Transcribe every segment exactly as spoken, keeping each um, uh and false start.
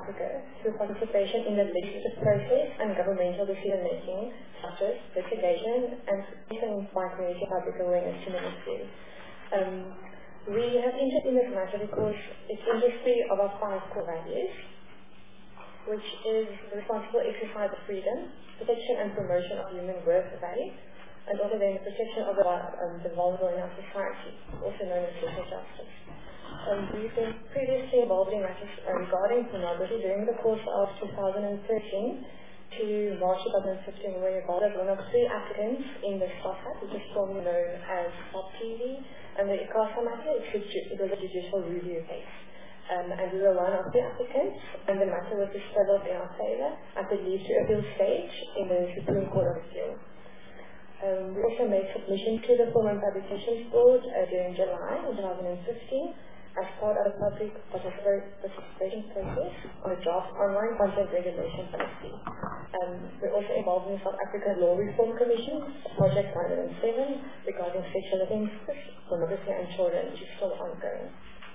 Africa through participation in the legislative process and governmental decision-making, such as litigation and by community public awareness to name a few. Um, we have interest in this matter because it's industry of our five core values, which is the responsible exercise of freedom, protection and promotion of human worth value, and also then the protection of the, um, the vulnerable in our society, also known as social justice. Um, we've been previously involved in matters uh, regarding pornography during the course of two thousand thirteen to March two thousand fifteen, where we were involved as one of three applicants in the SOFAT, which is formerly known as Pop T V, and the ICASA matter, it was a judicial review case. Um, and we were one of the applicants, and the matter was disposed in our favor at the leave to appeal stage in the Supreme Court of Appeal. Um, we also made submission to the Film and Publications Board uh, during July two thousand fifteen as part of the public participation process on the draft online content regulation policy. Um, we're also involved in the South African Law Reform Commission, Project one hundred seven, regarding sexual offences, pornography and children, which is still ongoing.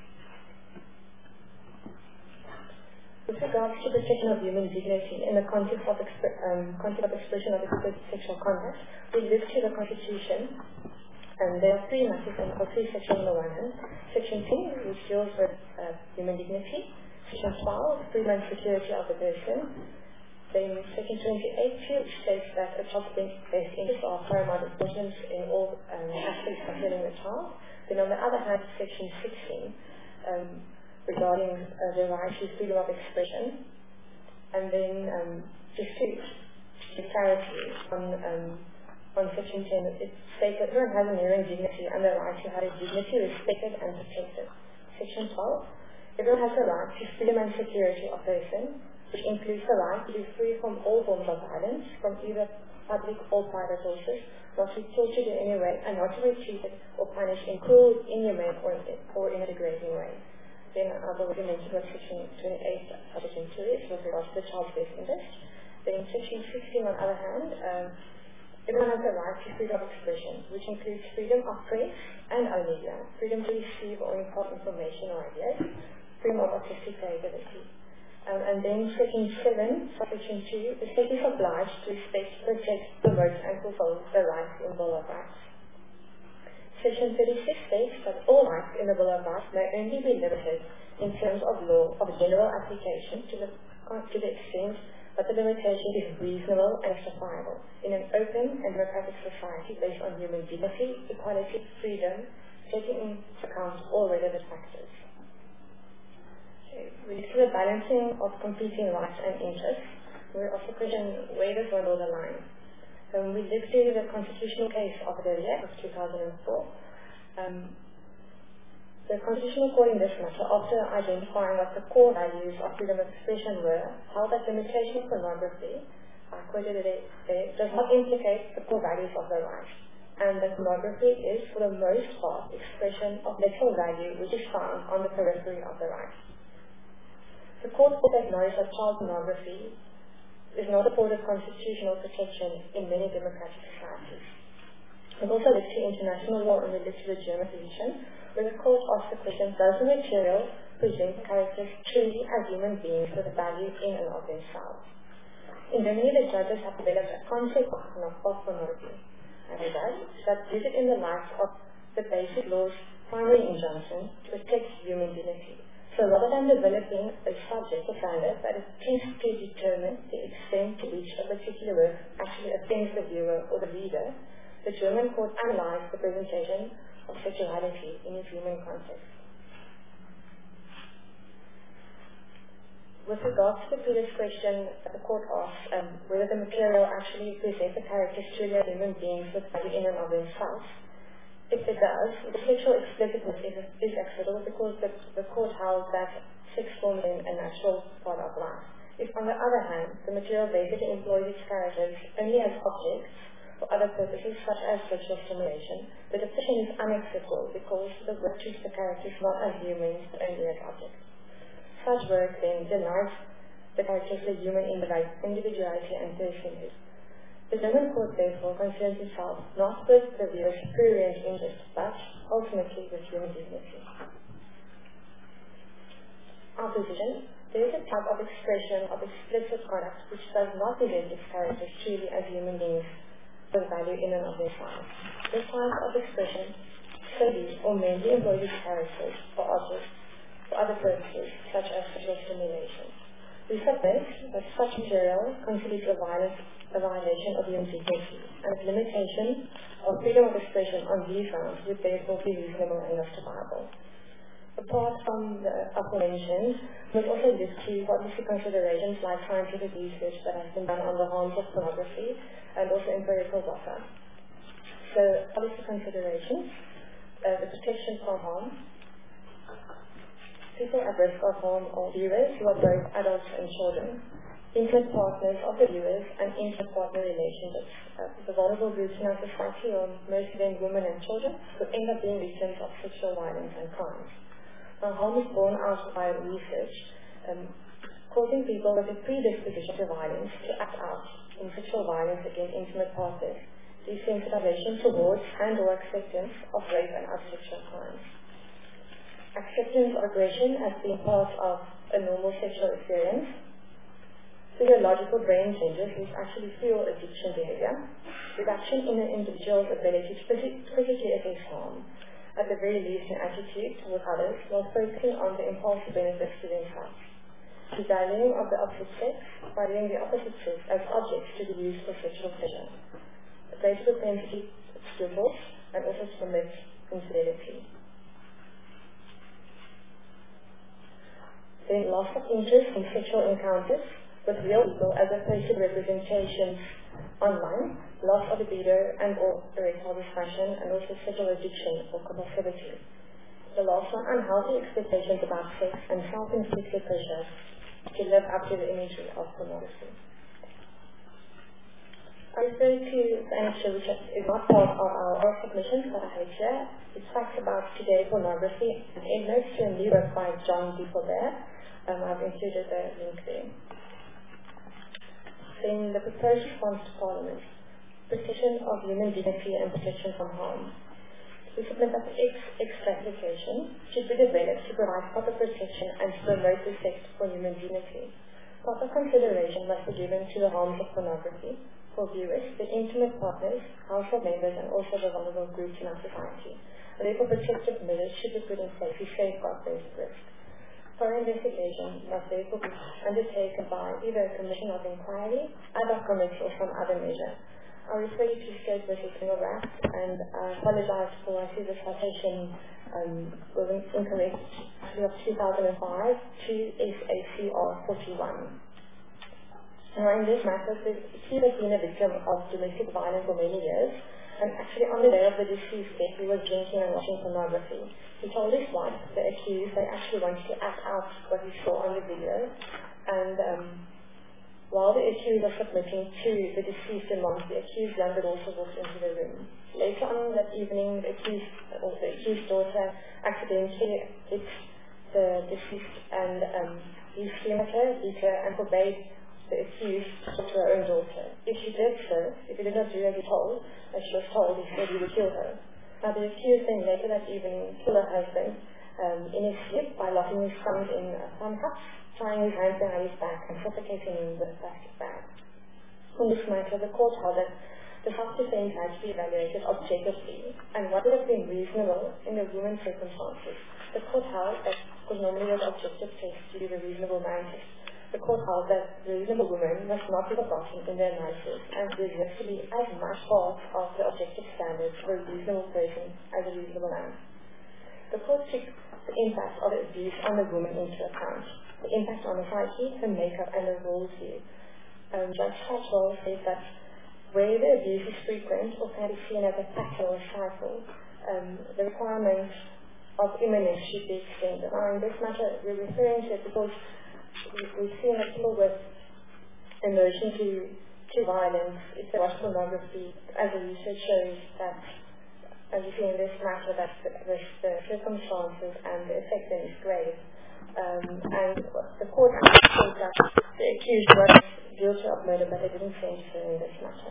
With regards to the protection of human dignity in the context of, um, context of expression of explicit sexual conduct, we look to the Constitution. And there are three matters in or three sections on the one hand. Section ten, which deals with uh, human dignity. Section twelve, freedom and security of the person. Then Section twenty-eight, which states that a child's best interests are paramount importance in all um, aspects concerning the child. Then on the other hand, Section sixteen, um, regarding uh, the right to freedom of expression. And then um, just to give clarity on um, on Section ten, it states that everyone has inherent dignity and the right to have their dignity respected and protected. Section twelve, everyone has the right to freedom and security of person, which includes the right to be free from all forms of violence, from either public or private sources, not to be tortured in any way, and not to be treated or punished in cruel, inhumane, or, or in a degrading way. Then I've already mentioned what Section twenty-eight, Section two is with regards to the child's best interest. Then Section sixteen, on the other hand, um, everyone has the right to freedom of expression, which includes freedom of press and our media, freedom to receive or impart information or ideas, freedom of artistic creativity. Um, and then Section seven, Section two, the state is obliged to respect, protect, promote, and fulfill the rights in the Bill of Rights. Section thirty-six states that all rights in the Bill of Rights may only be limited in terms of law of general application to the, to the extent but the limitation is reasonable and justifiable in an open and democratic society based on human dignity, equality, freedom, taking into account all relevant factors. So we look at the balancing of competing rights and interests. We also question where does one draw the line. Um, we looked at the constitutional case of the year of two thousand four. Um, The Constitutional Court in this matter, after identifying what the core values of freedom of expression were, held that limitation of pornography, I quoted it there, does not implicate the core values of the right, and that pornography is, for the most part, expression of literal value which is found on the periphery of the right. The Court also acknowledged that child pornography is not afforded constitutional protection in many democratic societies. We've also looked to international law and we looked to the German position, where the court asked the question, does the material present characters truly as human beings with value in and of themselves? In Germany, the judges have developed a concept of pornography, and it does, that rooted in the light of the basic law's primary injunction to protect human dignity. So rather than developing a subject of standard that attempts to determine the extent to which a particular work actually offends the viewer or the reader, the German court analyzed the presentation of sexuality in its human context. With regards to the previous question that the court asked, um, whether the material actually presents the characters truly as human beings with value in and of themselves, if it does, the sexual explicitness is, is acceptable because the, the court held that sex forms in a natural part of life. If, on the other hand, the material basically employs its characters only as objects for other purposes such as sexual stimulation, the decision is unacceptable because the work treats the characters not as humans but only as objects. Such work then denies the characters the human individuality and personhood. The German court therefore concerns itself not with the viewer's prurient interest but ultimately with human dignity. Our position, There is a type of expression of explicit conduct which does not present its characters truly as human beings with value in and of themselves. This type of expression solely or mainly employs its characters for objects for other purposes, such as sexual stimulation. We submit that such material constitutes a, violence, a violation of human dignity, and its limitation of freedom of expression on these grounds would therefore be reasonable and justifiable. Apart from the aforementioned, we also look to policy considerations like scientific research that has been done on the harms of pornography and also empirical data. So, policy considerations, uh, the protection from harm. People at risk of harm are viewers who are both adults and children, intimate partners of the viewers, and intimate partner relationships. Uh, the vulnerable groups in our society are most of them women and children who end up being victims of sexual violence and crimes. Now, harm is borne out by research, um, causing people with a predisposition to violence to act out in sexual violence against intimate partners, desensitization towards and or acceptance of rape and other sexual crimes. Acceptance of aggression as being part of a normal sexual experience, physiological brain changes which actually fuel addiction behavior, reduction in an individual's ability to physically assess harm, at the very least in attitude towards others, while focusing on the impulsive benefits to themselves. Devaluing of the opposite sex, valuing the opposite sex as objects to be used for sexual pleasure. A greater propensity to divorce and also to commit infidelity. Then loss of interest in sexual encounters with real people as opposed to representations online, loss of libido and or erectile dysfunction, and also sexual addiction or compulsivity. The loss of unhealthy expectations about sex and self-inflicted pressure to live up to the imagery of pornography. I refer to the annexure which is not part of our oral submissions that I have here. It talks about today pornography and endnotes to a new work by John D. Colbert. Um, I've included the link there. Then the proposed response to Parliament, protection of human dignity and protection from harm. We submit that the extra application should be developed to provide proper protection and to promote respect for human dignity. Proper consideration must be given to the harms of pornography for viewers, the intimate partners, household members, and also the vulnerable groups in our society. Therefore, protective measures should be put in place to safeguard those at risk. Thorough investigation must therefore be undertaken by either a commission of inquiry, ad hoc committee, or some other measure. I refer you to State versus Milrat, and I apologize for I see the citation um, was incorrect, actually of two thousand five to S A C R forty-one. Now, in this matter, the accused has been a victim of domestic violence for many years, and actually on the day of the deceased death, he was drinking and watching pornography. He told his wife, the accused, they actually wanted to act out what he saw on the video, and um, while the accused was submitting to the deceased among the accused younger daughter walked into the room. Later on that evening, the accused, or the accused daughter accidentally hit the deceased, and um, he screamed at her, beat her, and forbade the accused to talk to her own daughter. If she did so, if he did not do as he told, as she was told, he said he would kill her. Now, the accused then later that evening killed her husband um, in his sleep by locking his thumbs in a thumb cup, tying his hands behind his back, and suffocating him with a plastic bag. In this matter, the court held that the self-defense had to be evaluated objectively, and what would have been reasonable in the woman's circumstances. The court held that, because normally there's objective tests to do the reasonable man test, the court held that the reasonable woman must not be forgotten in their analysis, and deserves to be as much part of the objective standards for a reasonable person as a reasonable man. The court took the impact of the abuse on the woman into account, the impact on the psyche, her makeup, and the roles view. Um, Judge Catchwell said that where the abuse is frequent or can be seen as a pattern or cycle, um, the requirement of imminence should be extended. Now, in this matter, we're referring to it because we've seen that people with aversion to, to violence, if they watch pornography, as the research shows that, as you see in this matter, that the, the, the circumstances and the effect then is grave. Um, and the court said that the accused was guilty of murder, but they didn't seem to in this matter.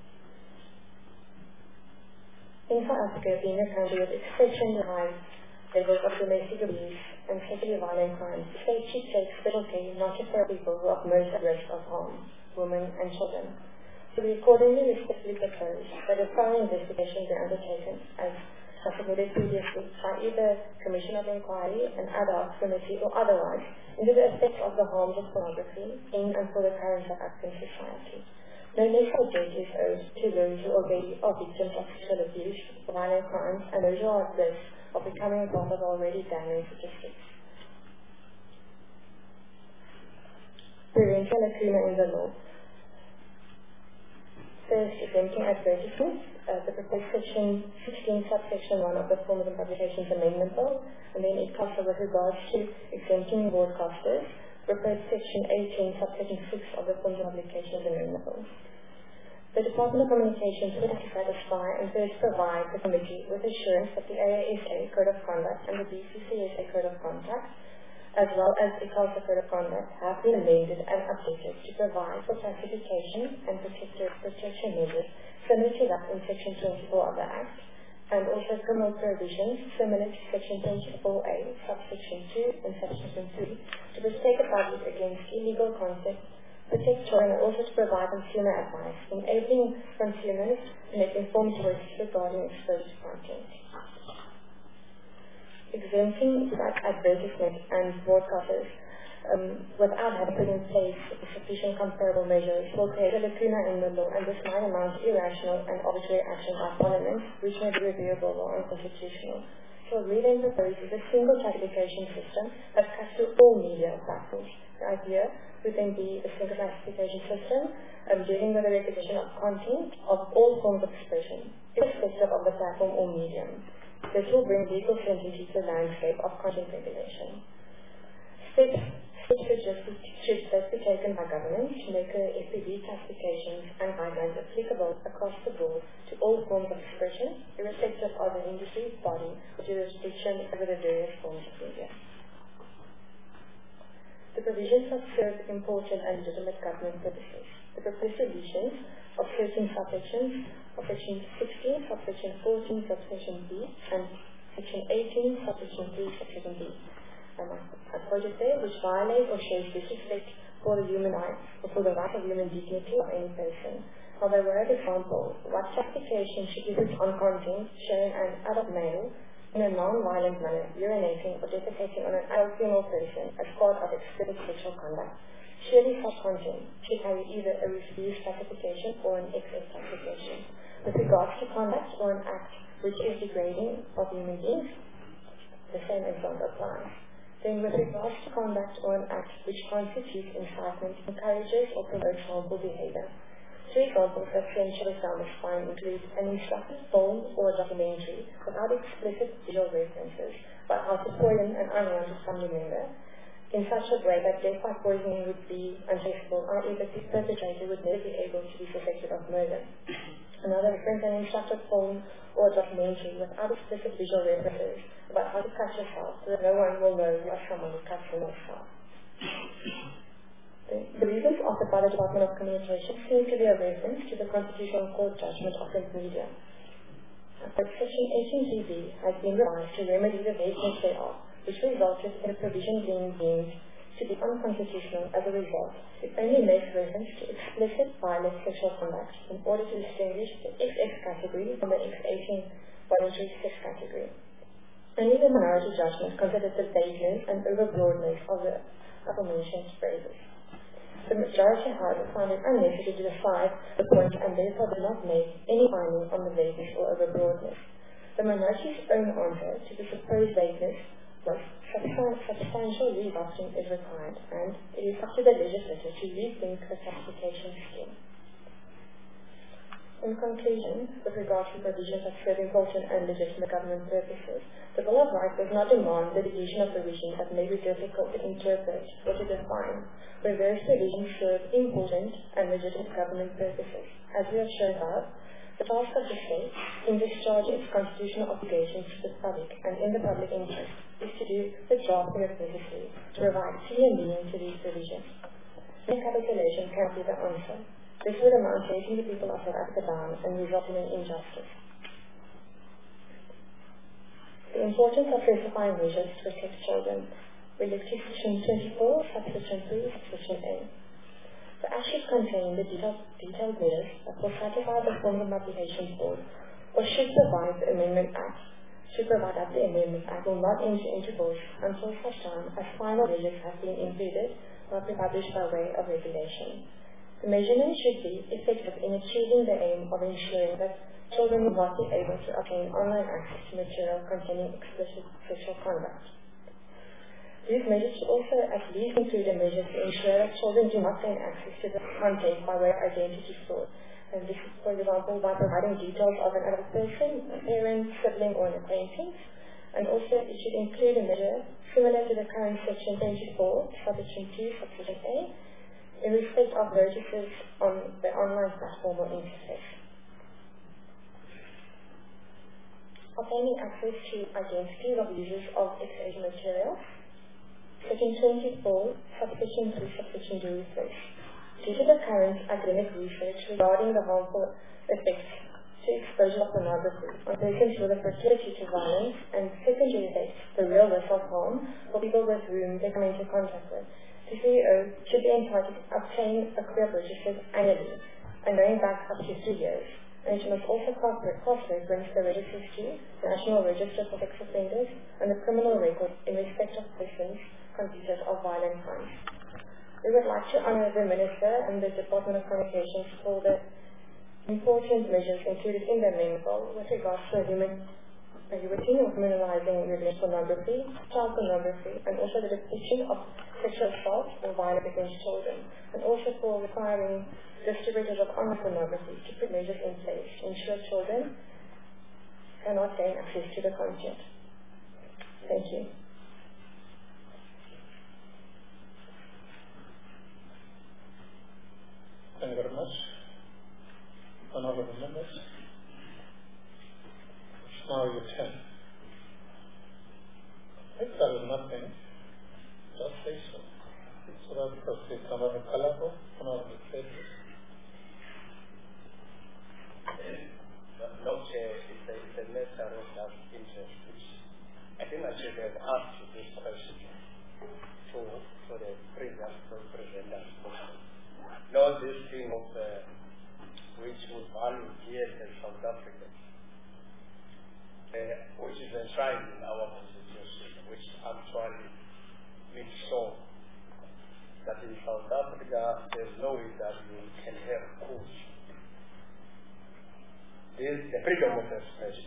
In South Africa, being a country with exceptionally high levels of domestic abuse and sexually violent crimes. The state should take special care not just for people who are most at risk of harm, women and children. So we accordingly respectfully propose that a thorough investigation be undertaken as submitted previously by either Commission of Inquiry, an ad hoc committee or otherwise into the effects of the harms of pornography in and for the current South African society. No national debt is owed to those who already are victims of sexual abuse, violent crimes, and those who are at risk of becoming a part of already damning statistics. Prevention lacuna in the law. First, exempting advertisements. Uh, the proposed section sixteen subsection one of the Forms and Publications Amendment Bill, and then it comes with regards to exempting broadcasters. Proposed section eighteen subsection six of the Forms and Publications Amendment Bill. The Department of Communications would have to satisfy and first provide the committee with assurance that the A A S A Code of Conduct and the B C C S A Code of Conduct, as well as the Culture Code of Conduct, have been amended and updated to provide for classification and protective protection measures similar to that in Section twenty-four of the Act, and also criminal provisions similar to Section twenty-four A, subsection two and subsection three, to protect the public against illegal content, protect children, and also to provide consumer advice, enabling consumers to make informed choices regarding exposed content. Exempting that advertisement and broadcasters um, without having put in place sufficient comparable measures will create a lacuna in the law, and this might amount to irrational and arbitrary action by Parliament, which may be reviewable or unconstitutional. So we then propose is a single classification system that cuts to all media platforms. The idea would then be a single classification system um, dealing with the recognition of content of all forms of expression, irrespective of the platform or medium. This will bring legal certainty to the landscape of content regulation. Steps, steps should, just be, should thus be taken by government to make the F P V classifications and guidelines applicable across the board to all forms of expression, irrespective of the industry, body, or jurisdiction over the various forms of media. The provisions that serve important and legitimate government purposes. The proposed solutions of certain subsections of Section sixteen, subsection fourteen, subsection B, and Section eighteen, subsection three, subsection D. Um, I quoted there, which violate or shows disrespect for the human rights or for the right of human dignity of any person. Now, by way of example, what classification should be put on content showing an adult male in a non-violent manner urinating or defecating on an adult female person as part of explicit sexual conduct? Surely such content should carry either a refused classification or an excess classification. With regards to conduct or an act which is degrading of human beings, the same example applies. Then with regards to conduct or an act which constitutes incitement, encourages or promotes harmful behavior. Three examples that should have down the spine include an instructive film or a documentary without explicit visual references, but how to poison an unwanted family member in such a way that death by poisoning would be untraceable, that is, the perpetrator would never be able to be suspected of murder. Another reference, an instructive film or a documentary without explicit visual references about how to cut yourself so that no one will know you are someone who cuts yourself. The, the reasons offered by the Department of Communications seem to be a reference to the Constitutional Court judgment of print media. But Section eighteen G B has been revised to remedy the vagueness thereof, which resulted in a provision being deemed to be unconstitutional. As a result, it only makes reference to explicit violent sexual conduct in order to distinguish the X X category from the X eighteen voluntary sex category. Only the minority judgment considered the vagueness and overbroadness of the aforementioned phrases. The majority, however, found it unnecessary to decide the point and therefore did not make any finding on the vagueness or overbroadness. The minority's own answer to the supposed vagueness was substantial redrafting is required, and it is up to the legislature to rethink the classification scheme. In conclusion, with regard to provisions that serve important and legitimate government purposes, the Bill of Rights does not demand the deletion of provisions that may be difficult to interpret or to define, where various provisions serve important and legitimate government purposes. As we have shown above, the task of the state, in discharging its constitutional obligations to the public and in the public interest, is to do the drafting as necessary to provide clear meaning to these provisions. Recapitulation cannot be the answer. This would amount to making the people of South Africa down and result in an injustice. The importance of specifying measures to protect children. We look to section twenty-four, subsection three, subsection A. The Act should contain the detailed, detailed measures that will satisfy the Formal Applications Board, or should provide the Amendment Act, should provide that the Amendment Act will not enter into force until such time as final measures have been included or be published by way of regulation. The measurement should be effective in achieving the aim of ensuring that children will not be able to obtain online access to material containing explicit sexual conduct. These measures should also at least include a measure to ensure that children do not gain access to the content by way of identity fraud. And this is, for example, by providing details of an adult person, a parent, sibling, or an acquaintance. And also, it should include a measure similar to the current section twenty-four, subsection two, subsection A, in respect of notices on the online platform or interface. Obtaining access to identities of users of X-age material. Section twenty-four, subsection three, subsection D refers. Due to the current academic research regarding the harmful effects to exposure of pornography on persons with a proclivity to violence and secondary effects, the real risk of harm for people with whom they come into contact with, the C E O should be entitled to obtain a clear register annually and going back up to three years. And it must also cross-reference the registers to the National Register for Sex Offenders and the criminal record in respect of persons convicted of violent crimes. We would like to honour the Minister and the Department of Communications for the important measures included in the amendment with regards to human prohibiting or criminalising religious pornography, child pornography, and also the depiction of sexual assault or violence against children, and also for requiring distributors of online pornography to put measures in place to ensure children cannot gain access to the content. Thank you. Thank you very much. Honorable members, it's now your turn. If there is nothing, just say so. So that proceeds. Honorable Kalabo, Honorable Frederick. No, Chair, it's a, it's a matter of that interest, which I think I should have asked this question to, for the previous presenter. Now this thing of uh, which we value here in South Africa, uh, which is enshrined in our constitution, which actually makes sure that in South Africa there's no way that you can have coups. There's the freedom of expression,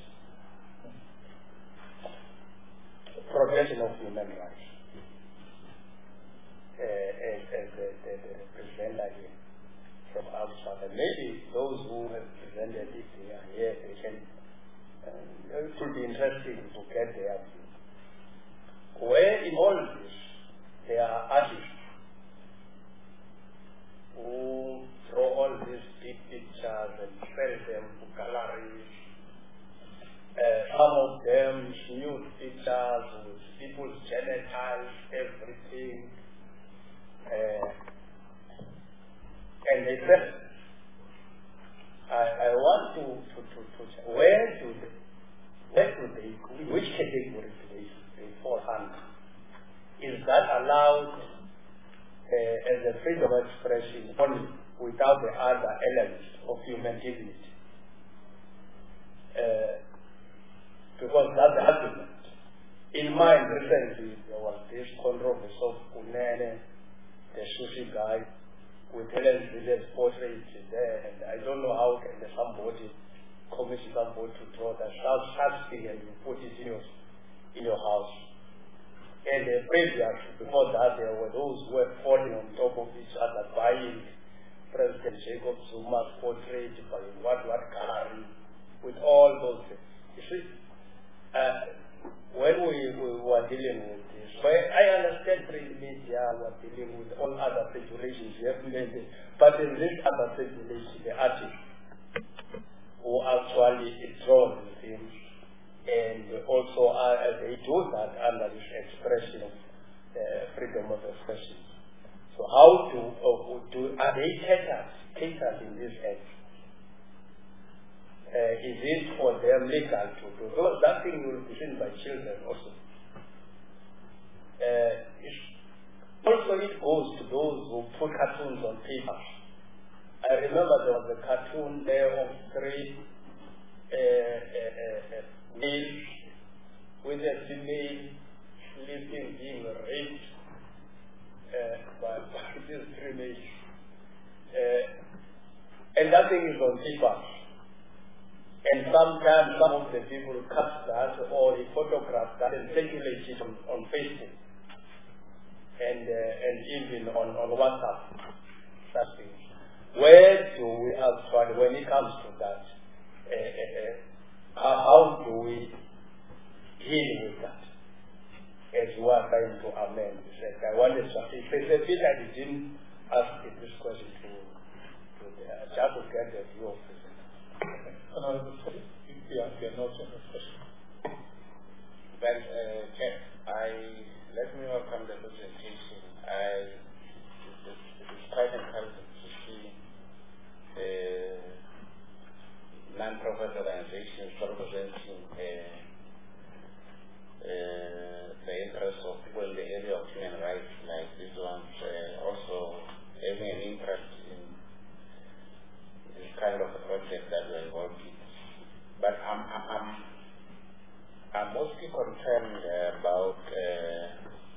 protection of human rights, uh, as, as the, the, the presenter here from outside. And maybe those who have presented it they are here, they can, uh, it would be interesting to get their view. Where in all this, there are artists who draw all these big pictures and sell them to galleries. Uh, some of them nude pictures with people's genitals, everything. Uh, and they sell. I, I want to, to, to, to where do they, where do they, which category do they, they fall under? Is that allowed uh, as a freedom of expression only without the other elements of human dignity? Uh, because that's the argument. In mind, recently, there was this controversy of Kunene, the sushi guy, with Helen Zille's portrait there, and I don't know how can somebody commission somebody to draw that such thing and you put it in your, in your house. And uh, previous, before that, there were those who were falling on top of each other, buying President Jacob Zuma's portrait by what what gallery, with all those things. You see, uh, when we, we were dealing with this, well, I understand print media were dealing with all other regulations you have made it, but in this other regulation, the artists who actually draw the things, and also uh, they do that under this expression of uh, freedom of expression. So how do, uh, do are they catered, catered in this act? Uh, is it for them legal to do? Because that thing will be seen by children also. Uh, also, it goes to those who put cartoons on paper. I remember there was a cartoon there of three uh, uh, uh, males with a female sleeping, being raped uh, by, by these three males. Uh, and that thing is on paper. And sometimes some of the people cut that or they photograph that and circulate it on, on Facebook and uh, and even on, on WhatsApp. Such things. Where do we actually, when it comes to that, uh, uh, uh, how, how do we deal with that? As we are trying to amend this. I wanted to say, there's a bit I didn't ask this question to, to the, just to get the view of this. Honorable Sir, if you have your notes on the question. Well, uh, Chair, I, let me welcome the presentation. I, it is, it is quite encouraging to see uh, non-profit organizations representing uh, uh, the interests of people in the area of human rights like these ones, uh, also having an interest in this kind of a project that we're involved in. But I'm, I'm, I'm, I'm mostly concerned uh, about uh,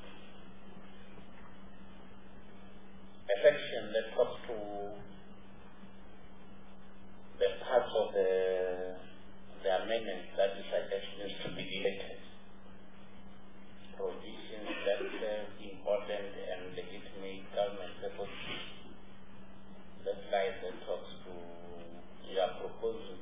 a section that talks to the parts of the, the amendment that is suggestions to be deleted. Provisions that serve important and legitimate government purposes. The slide that talks to your proposal.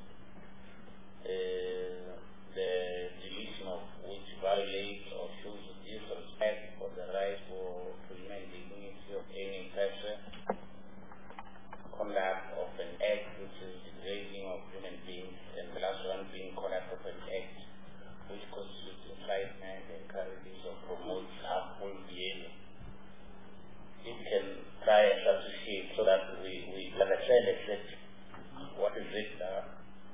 Uh, the deletion of which violates or shows disrespect for the right for human dignity of any person, conduct of an act which is degrading of human beings, and the last one being conduct of an act which constitutes incitement, encourages or promotes harmful behavior. It can try and associate so that we, we understand exactly what is it uh,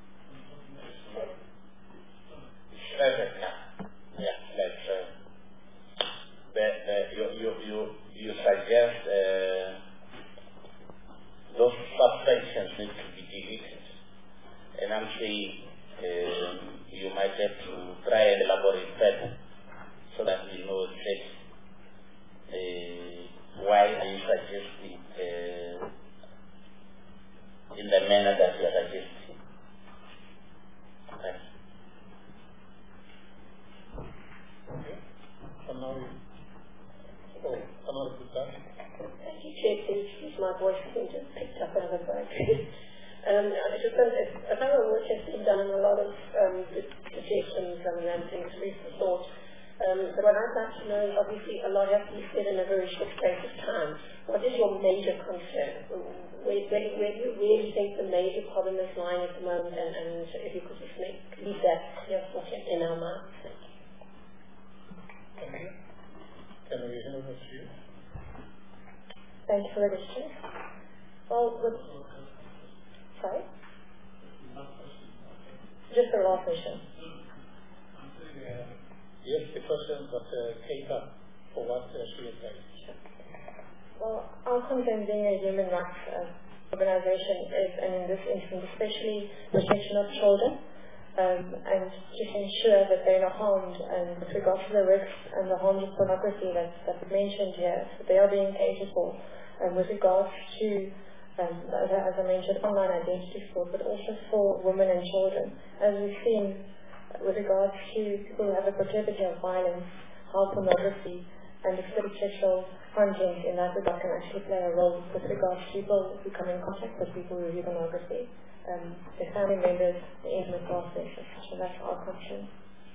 Perfect. Yeah, like uh, the, the, you, you, you, you suggest uh, those subsections need to be deleted. And I'm saying um, you might have to try and elaborate further so that we know exactly uh, why are you suggesting uh, in the manner that you are suggesting. Thanks. Okay. And now we, oh, Honorable Sir. Thank you, Chair. Please, my voice seems to have picked up another break. um, I just want to, a lot of work has been done and a lot of um, suggestions and things we've thought. Um, but what I'd like to know is obviously a lot has to be said in a very short space of time. What is your major concern? Where, where, where, do, you, where do you think the major problem is lying at the moment? And, and if you could just make, leave that clear for us in our minds. Thank you. Can we hear over to you? Thank you for the question. Well, with, sorry? Just the last question. Uh, yes, the question was uh, Keita for what uh, she has said. Well, our concern being a human rights uh, organization is, and in this instance especially, protection of children. Um, and to ensure that they're not harmed, and with regard to the risks and the harms of pornography that, that was mentioned here, so they are being catered for. Um, with regards to, um, as, I, as I mentioned, online identity fraud, but also for women and children. As we've seen, uh, with regards to people who have a proclivity of violence, how pornography and explicit sexual content in that regard can actually play a role with regards to people who come in contact with people who view pornography. Um, the family members, the intimate process, so that's our concern.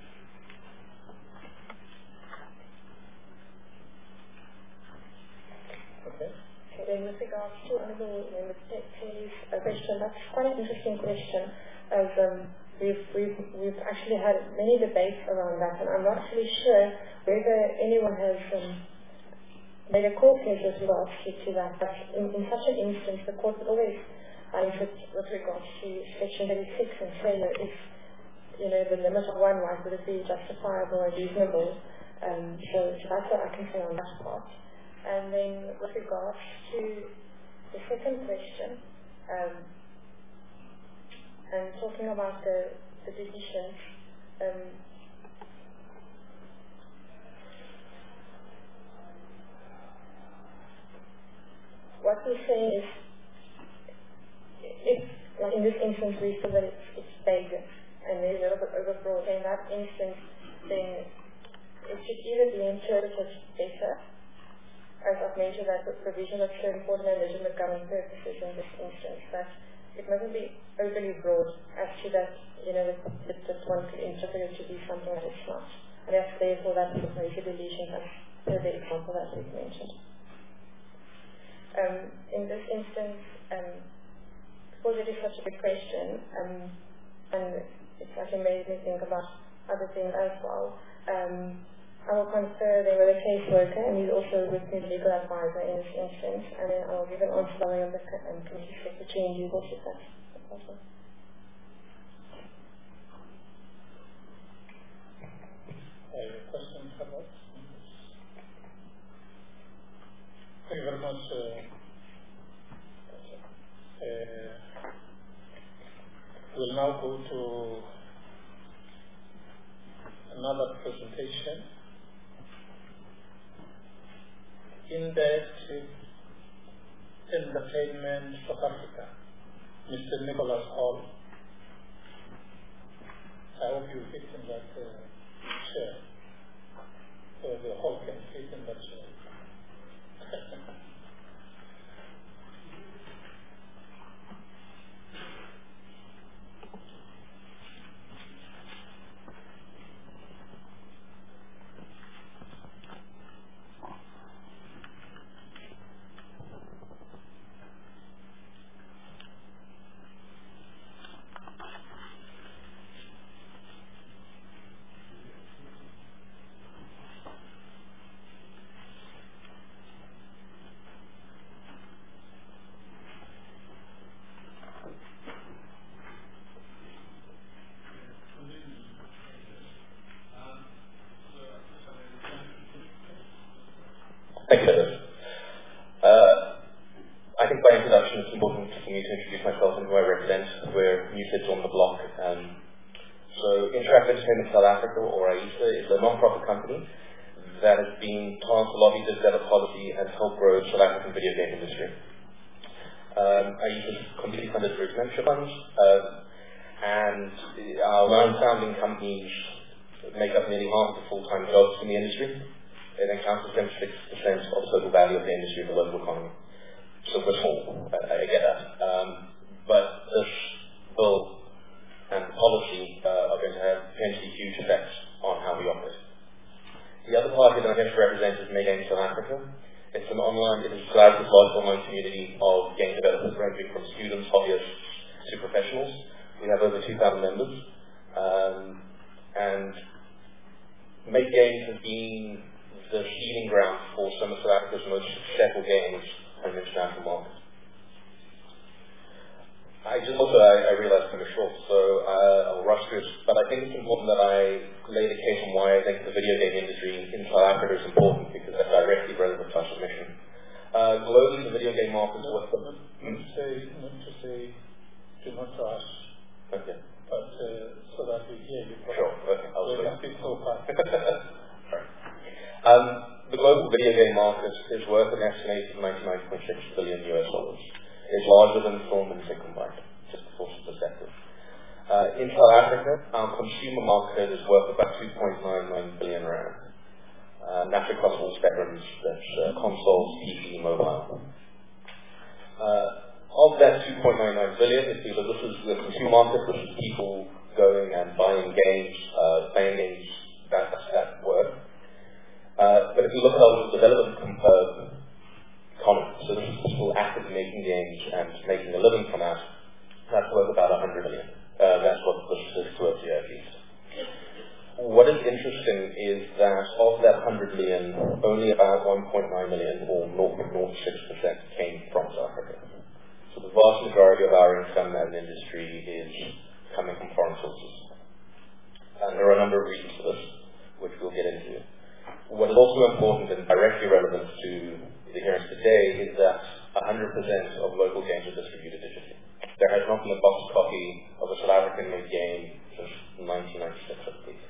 Okay. Okay, then with regards to Honourable Member Kelly's uh, question, that's quite an interesting question, as um, we've, we've, we've actually had many debates around that, and I'm not actually sure whether anyone has um, made a court case with regards to, to that, but in, in such an instance, the court would always And with, with regards to Section thirty-six and failure, if you know the limit of one right, would it be justifiable or reasonable? Um, so, so that's what I can say on that part. And then with regards to the second question, um, and talking about the, the decisions, um, what we're saying is, if, like in this instance, we feel that it's, it's vague and there's a little bit overbroad, in that instance, then it should either be interpreted better, as I've mentioned, that the provision of certain important and legitimate government purposes in this instance, that it mustn't be overly broad as to that, you know, that, that, that one could interpret it to be something that it's not. And that's therefore that the major deletion as per the example that we've mentioned. Um, in this instance, um, because it is such a big question, um, and it's actually made me think about other things as well, um, I will confer there with a caseworker, and he's also with me legal advisor in this instance, and then I will give an answer by way of the um, committee secretary and you also, if that's possible. Uh, questions about? Thank you very much. Uh, uh, we'll now go to another presentation. Index Entertainment South Africa, Mister Nicholas Hall. I hope you fit in that uh, chair, so the hall can fit in that chair. Thank you, Dennis. Uh, I think by introduction it's important for me to introduce myself and who I represent. We're new kids on the block. Um, so Interactive Entertainment South Africa, or AISA, is a non-profit company that has been tasked to lobby, develop policy and help grow the South African video game industry. Um, AISA is completely funded through its membership funds, uh, and our nine founding companies make up nearly half the full-time jobs in the industry. It accounts for seventy-six percent of the total value of the industry in the local economy. So we're small, I, I get that. Um, but this bill and policy uh, are going to have potentially huge effects on how we operate. The other party that I'm here to represent is Mega Games South Africa. It's an online, it is a collaborative large online community of game developers ranging from students, hobbyists to professionals. We have over two thousand members. Um, and Mega Games has been the seeding ground for some of South Africa's most successful games on the international market. I just also, I, I realized I'm short, so uh, I'll rush through this, but I think it's important that I lay the case on why I think the video game industry in South Africa is important, because that's directly relevant to our submission. Uh, globally, the video game market is worth... Not to say, not to say, do not rush. Okay. But uh, so that we hear you. Sure, okay. I'll so speak so fast. Um, the global video game market is worth an estimated ninety-nine point six billion U S dollars. It's larger than film and sync combined, just for some perspective. Uh, in South Africa, our consumer market is worth about two point nine nine billion rand. Uh, and that's across all spectrums, that's uh, consoles, P C, mobile. Uh, of that two point nine nine billion, if you look, this is the consumer market, this is people going and buying games, uh, playing games, that's that word. Uh, but if you look at our development uh, economy, so this is people actively making games and making a living from that, that's worth about one hundred million. Uh, that's what the statistics worth here at least. What is interesting is that of that one hundred million, only about one point nine million, or zero point zero six percent, came from South Africa. So the vast majority of our income as an industry is coming from foreign sources. And there are a number of reasons for this, which we'll get into. What is also important and directly relevant to the hearings today is that one hundred percent of local games are distributed digitally. There has not been a box copy of a South African-made game since nineteen ninety-six, I believe.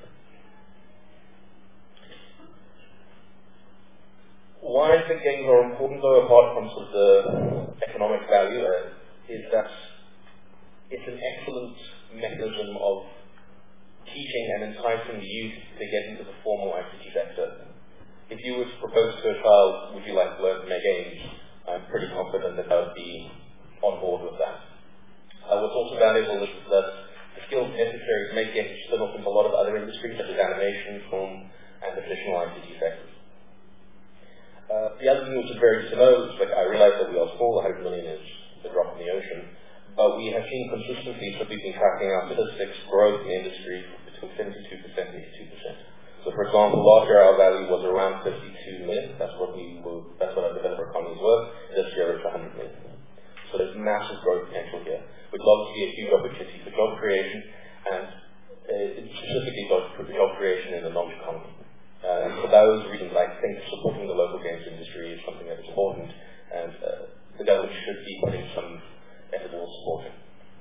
Why I think games are important, though, apart from sort of the economic value, uh, is that it's an excellent mechanism of teaching and enticing the youth to get into the formal I C T sector. If you were to propose to a child, would you like to learn to make games? I'm pretty confident that they would be on board with that. Uh, what's also valuable is that the skills necessary to make games spin off into a lot of other industries, such as animation, film, and the traditional I C T sectors. Uh, the other thing which is very good to know is, like, I realize that we are small, one hundred million is a drop in the ocean, but we have seen consistently, so we've been tracking our statistics, growth in the industry between seventy-two percent and eighty-two percent. So, for example, last year our value was around fifty-two million. That's what we were, that's what our developer economies were. This year it's one hundred million. So there's massive growth potential here, which is obviously a huge opportunity for job creation, and uh, specifically job, job creation in the knowledge economy. Uh, and for those reasons, I think supporting the local games industry is something that is important, and uh, the government should be putting some effort towards supporting.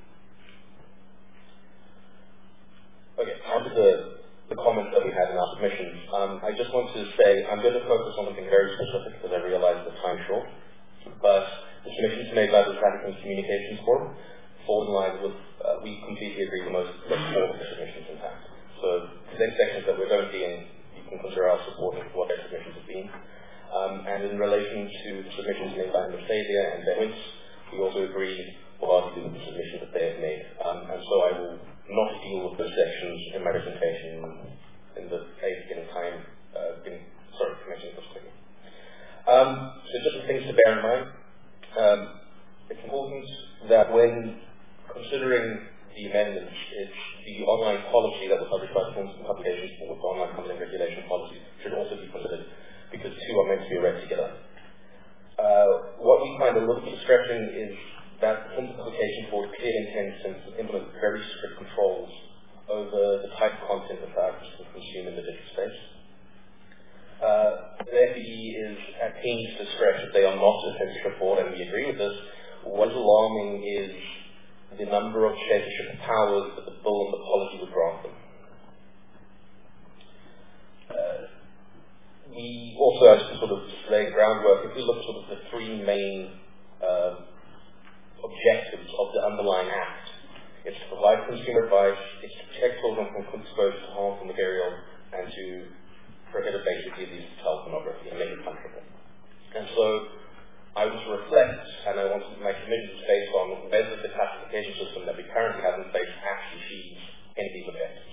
Okay, on to the, the comments that we had in our submissions. Um, I just want to say I'm going to focus on something very specific because I realize the time's short, but the submissions made by the South African Communications Forum fall in line with, uh, we completely agree with most of the submissions, in fact. So the next sections that we're going to be in, you can consider our support of what their submissions have been. Um, and in relation to the submissions made by Mercedia and Denwitz, we also agree wholeheartedly with the submissions that they have made. Um, and so I will not deal with those sections in my presentation in the eight beginning time, uh, being, sorry, mentioning this quickly. Um, so just some things to bear in mind. Um, it's important that when considering the amendments, it's the online policy that was published by the Forms and Publications Board, the online content regulation policy, should also be considered, because two are meant to be read together. Uh, what we find a little bit distressing is that the Forms and Publications Board clearly intends to implement very strict controls over the type of content that artists can consume in the digital space. Uh, the F D E is at pains to stress that they are not a censorship board, and we agree with this. What is alarming is the number of censorship powers that the bill and the policy would grant them. Uh, we also, as to sort of lay groundwork, if we look at sort of the three main uh, objectives of the underlying act, it's to provide consumer advice, it's to protect children from exposure to harmful material, and to prohibit basically these child pornography and make it punishable. And so I was to reflect, and I wanted my submissions based on whether the classification system that we currently have in place actually achieves any of these objectives.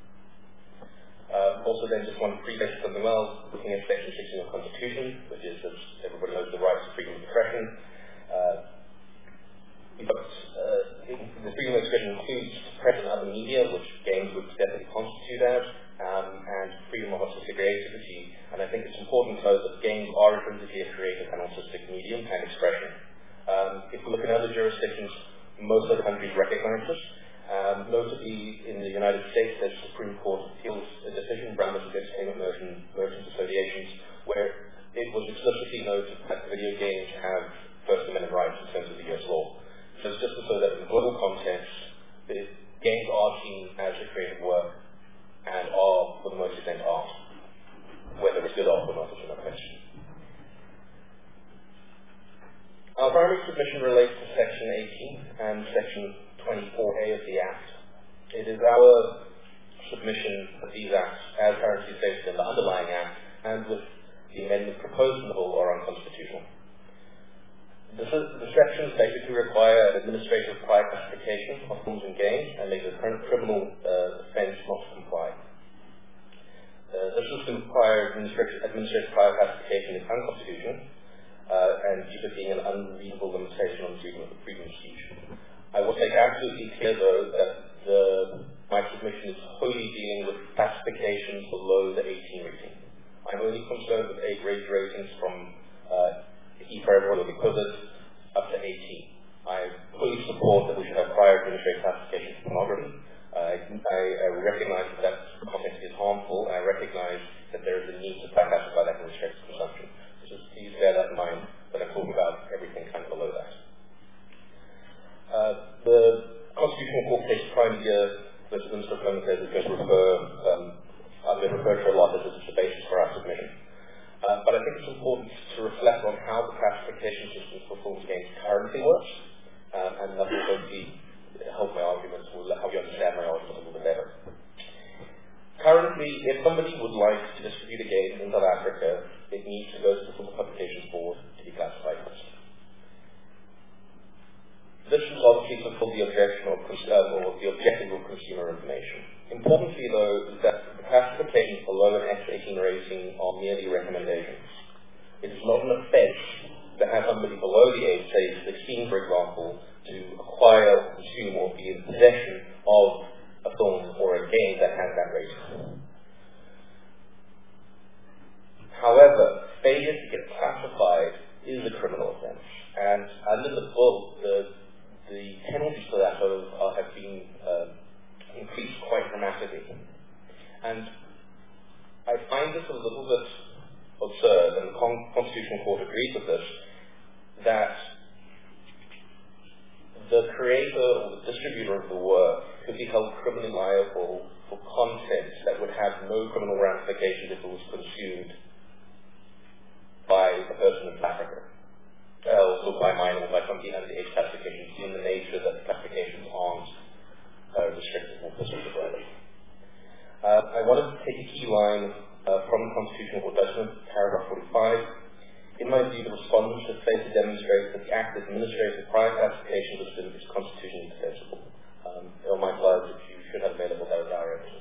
Uh, also then just want to preface something else, looking at section sixteen of the Constitution, which is, as everybody knows, the right to freedom of expression. Uh, But, uh, the freedom of expression includes press and other media, which games would definitely constitute as, um, and freedom of artistic creativity. And I think it's important to note that games are intrinsically a creative and artistic medium and expression. Um, if we look at other jurisdictions, most other countries recognize this. Um, notably, in the United States, there's a Supreme Court appeals a decision, Brown versus Entertainment Merchants Associations, where it was explicitly noted that video games have First Amendment rights in terms of the U S law. So it's just so that in the global context, the games are seen as a creative work and are, for the most extent, art. Whether it's good art or not is another question. Our primary submission relates to Section eighteen and Section twenty-four A of the Act. It is our submission that these acts, as currently stated in the underlying Act, and with the amendment proposed in the bill, are unconstitutional. The, the sections basically require an administrative prior classification of films and games and make it a criminal uh, offence not to comply. Uh, the system requires administrative, administrative prior classification is unconstitutional uh, and due to being an unreasonable limitation on the freedom of freedom of speech. I will make absolutely clear, though, that the, my submission is wholly dealing with classifications below the eighteen rating. I'm only concerned with age ratings from uh, E for everyone will be covered up to eighteen. I find here that the Minister of Home Affairs is going to refer, um, I'm going to refer to a lot as this is the basis for our submission. Uh, but I think it's important to reflect on how the classification system for films and games currently works, um, and that will hopefully help my arguments, will help you understand my argument a little bit better. Currently, if somebody would like to distribute a game in South Africa, it needs to go to the Film Publications Board to be classified first. This is obviously to fulfill the objection of, uh, or the objective of consumer information. Importantly, though, is that the classifications below an X eighteen rating are merely recommendations. It is not an offence to have somebody below the age, say sixteen, for example, to acquire, consume, or be in possession of a film or a game that has that rating. However, failure to get classified is a criminal offence, and under the bill, the the penalties for that have, uh, have been uh, increased quite dramatically. And I find this a little bit absurd, and the Con- Constitutional Court agrees with this, that the creator or the distributor of the work could be held criminally liable for content that would have no criminal ramifications if it was consumed by a person in South Africa. Uh, also by mine or by somebody under the age classification, in the nature that the classifications aren't uh, restricted or prescriptive. Uh, I wanted to take a key line uh, from the Constitutional Court judgment, paragraph forty-five. In my view, the respondents have failed to demonstrate that the Act administrates the prior classification system is constitutionally defensible. Um, on my slides, which you should have available, that was our emphasis.